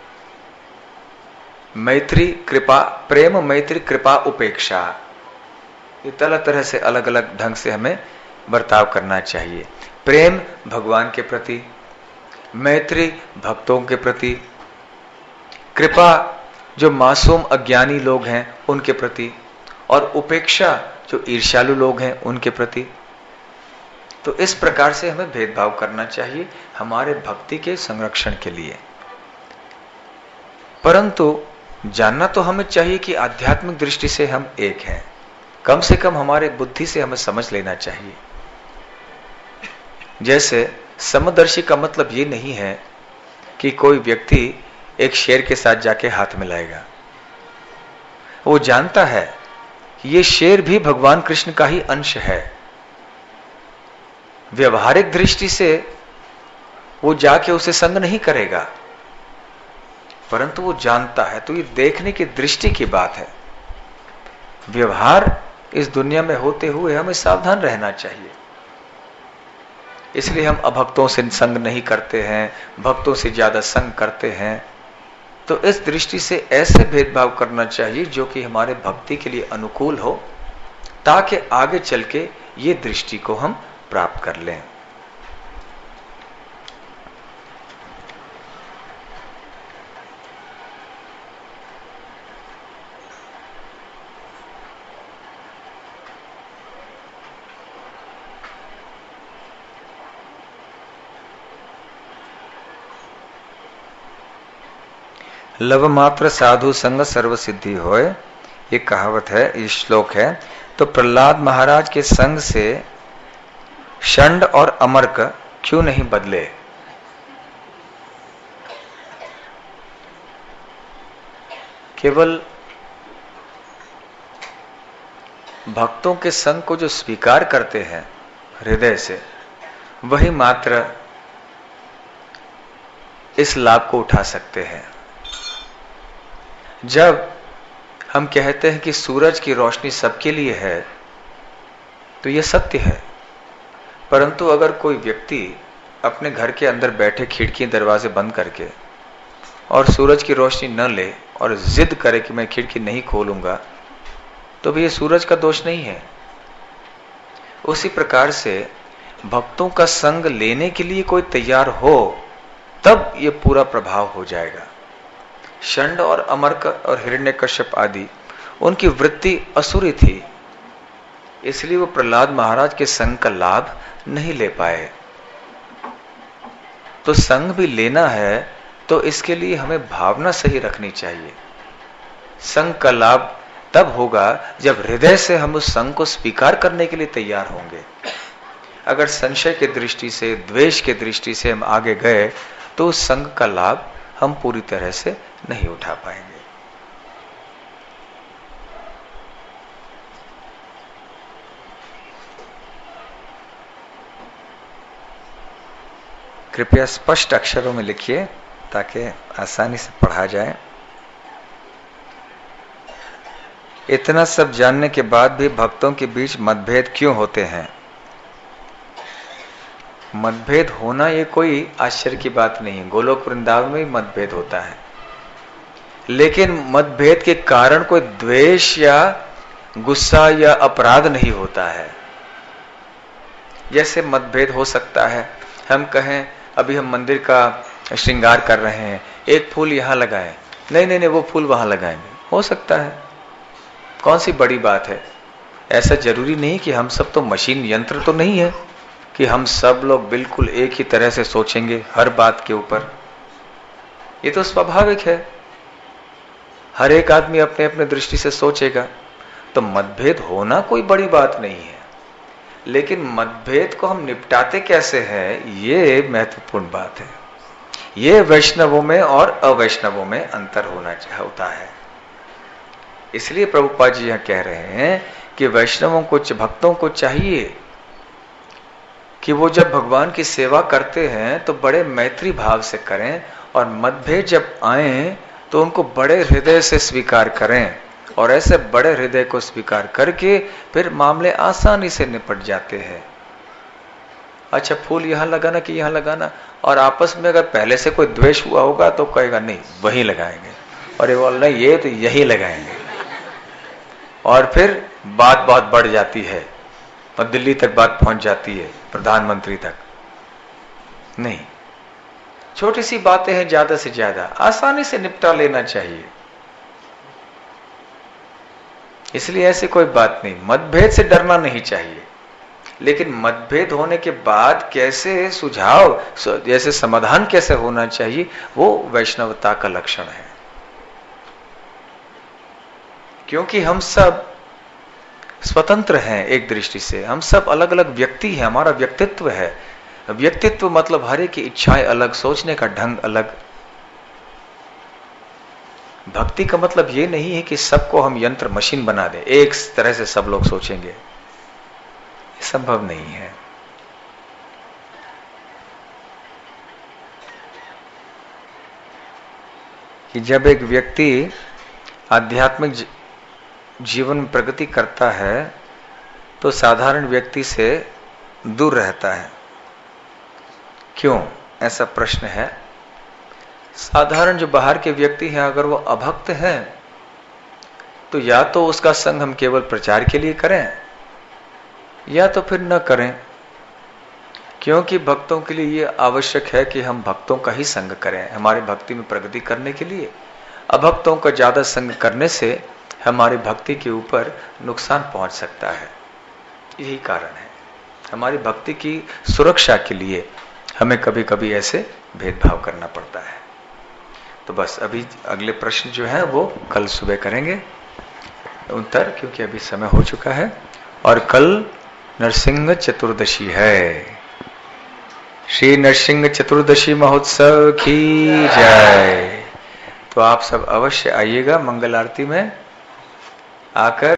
मैत्री कृपा, प्रेम मैत्री कृपा उपेक्षा, ये तरह तरह से अलग अलग ढंग से हमें बर्ताव करना चाहिए। प्रेम भगवान के प्रति, मैत्री भक्तों के प्रति, कृपा जो मासूम अज्ञानी लोग हैं उनके प्रति, और उपेक्षा जो ईर्ष्यालु लोग हैं उनके प्रति। तो इस प्रकार से हमें भेदभाव करना चाहिए हमारे भक्ति के संरक्षण के लिए। परंतु जानना तो हमें चाहिए कि आध्यात्मिक दृष्टि से हम एक हैं। कम से कम हमारे बुद्धि से हमें समझ लेना चाहिए। जैसे समदर्शी का मतलब ये नहीं है कि कोई व्यक्ति एक शेर के साथ जाके हाथ मिलाएगा। वो जानता है कि ये शेर भी भगवान कृष्ण का ही अंश है। व्यवहारिक दृष्टि से वो जाके उसे संग नहीं करेगा, परंतु वो जानता है। तो ये देखने की दृष्टि की बात है। व्यवहार इस दुनिया में होते हुए हमें सावधान रहना चाहिए। इसलिए हम अभक्तों से संग नहीं करते हैं, भक्तों से ज्यादा संग करते हैं। तो इस दृष्टि से ऐसे भेदभाव करना चाहिए जो कि हमारे भक्ति के लिए अनुकूल हो, ताकि आगे चल के ये दृष्टि को हम प्राप्त कर लें। लव मात्र साधु संग सर्व सिद्धि होय, ये कहावत है, ये श्लोक है। तो प्रहलाद महाराज के संग से षंड और अमर्क क्यों नहीं बदले? केवल भक्तों के संग को जो स्वीकार करते हैं हृदय से, वही मात्र इस लाभ को उठा सकते हैं। जब हम कहते हैं कि सूरज की रोशनी सबके लिए है, तो यह सत्य है। परंतु अगर कोई व्यक्ति अपने घर के अंदर बैठे खिड़की दरवाजे बंद करके और सूरज की रोशनी न ले और जिद करे कि मैं खिड़की नहीं खोलूंगा, तो भी यह सूरज का दोष नहीं है। उसी प्रकार से भक्तों का संग लेने के लिए कोई तैयार हो, तब यह पूरा प्रभाव हो जाएगा। षंड और अमर्क और हिरण्यकश्यप आदि, उनकी वृत्ति असुरी थी, इसलिए वो प्रहलाद महाराज के संग का लाभ नहीं ले पाए। तो संग भी लेना है तो इसके लिए हमें भावना सही रखनी चाहिए। संग का लाभ तब होगा जब हृदय से हम उस संग को स्वीकार करने के लिए तैयार होंगे। अगर संशय की दृष्टि से, द्वेष की दृष्टि से हम आगे गए, तो उस संग का लाभ हम पूरी तरह से नहीं उठा पाएंगे। कृपया स्पष्ट अक्षरों में लिखिए ताकि आसानी से पढ़ा जाए। इतना सब जानने के बाद भी भक्तों के बीच मतभेद क्यों होते हैं? मतभेद होना ये कोई आश्चर्य की बात नहीं है। गोलोक वृंदावन में भी मतभेद होता है, लेकिन मतभेद के कारण कोई द्वेष या गुस्सा या अपराध नहीं होता है। जैसे मतभेद हो सकता है, हम कहें अभी हम मंदिर का श्रृंगार कर रहे हैं, एक फूल यहां लगाएं, नहीं नहीं नहीं वो फूल वहां लगाएंगे, हो सकता है, कौन सी बड़ी बात है। ऐसा जरूरी नहीं कि हम सब तो मशीन यंत्र तो नहीं है कि हम सब लोग बिल्कुल एक ही तरह से सोचेंगे हर बात के ऊपर। ये तो स्वाभाविक है, हर एक आदमी अपने अपने दृष्टि से सोचेगा। तो मतभेद होना कोई बड़ी बात नहीं है, लेकिन मतभेद को हम निपटाते कैसे हैं, ये महत्वपूर्ण बात है। ये वैष्णवों में और अवैष्णवों में अंतर होता है। इसलिए प्रभुपाद जी यहां कह रहे हैं कि वैष्णवों को, भक्तों को चाहिए कि वो जब भगवान की सेवा करते हैं तो बड़े मैत्री भाव से करें, और मतभेद जब आए तो उनको बड़े हृदय से स्वीकार करें, और ऐसे बड़े हृदय को स्वीकार करके फिर मामले आसानी से निपट जाते हैं। अच्छा फूल यहां लगाना कि यहां लगाना, और आपस में अगर पहले से कोई द्वेष हुआ होगा तो कहेगा नहीं वहीं लगाएंगे, और ये बोल रहे ये तो यही लगाएंगे, और फिर बात बहुत बढ़ जाती है और दिल्ली तक बात पहुंच जाती है, प्रधानमंत्री तक। नहीं, छोटी सी बातें हैं, ज्यादा से ज्यादा आसानी से निपटा लेना चाहिए। इसलिए ऐसी कोई बात नहीं, मतभेद से डरना नहीं चाहिए, लेकिन मतभेद होने के बाद कैसे सुझाव, जैसे समाधान कैसे होना चाहिए, वो वैष्णवता का लक्षण है। क्योंकि हम सब स्वतंत्र हैं, एक दृष्टि से हम सब अलग अलग व्यक्ति हैं, हमारा व्यक्तित्व है। व्यक्तित्व मतलब हर एक की इच्छाएं अलग, सोचने का ढंग अलग। भक्ति का मतलब ये नहीं है कि सबको हम यंत्र मशीन बना दें, एक तरह से सब लोग सोचेंगे, ये संभव नहीं है। कि जब एक व्यक्ति आध्यात्मिक जीवन में प्रगति करता है तो साधारण व्यक्ति से दूर रहता है। क्यों, ऐसा प्रश्न है। साधारण जो बाहर के व्यक्ति हैं, अगर वो अभक्त हैं तो या तो उसका संग हम केवल प्रचार के लिए करें या तो फिर न करें, क्योंकि भक्तों के लिए ये आवश्यक है कि हम भक्तों का ही संग करें हमारी भक्ति में प्रगति करने के लिए। अभक्तों का ज्यादा संग करने से हमारी भक्ति के ऊपर नुकसान पहुंच सकता है। यही कारण है, हमारी भक्ति की सुरक्षा के लिए हमें कभी कभी ऐसे भेदभाव करना पड़ता है। तो बस अभी अगले प्रश्न जो है वो कल सुबह करेंगे उत्तर, क्योंकि अभी समय हो चुका है और कल नरसिंह चतुर्दशी है। श्री नरसिंह चतुर्दशी महोत्सव की जय। तो आप सब अवश्य आइएगा मंगल आरती में आकर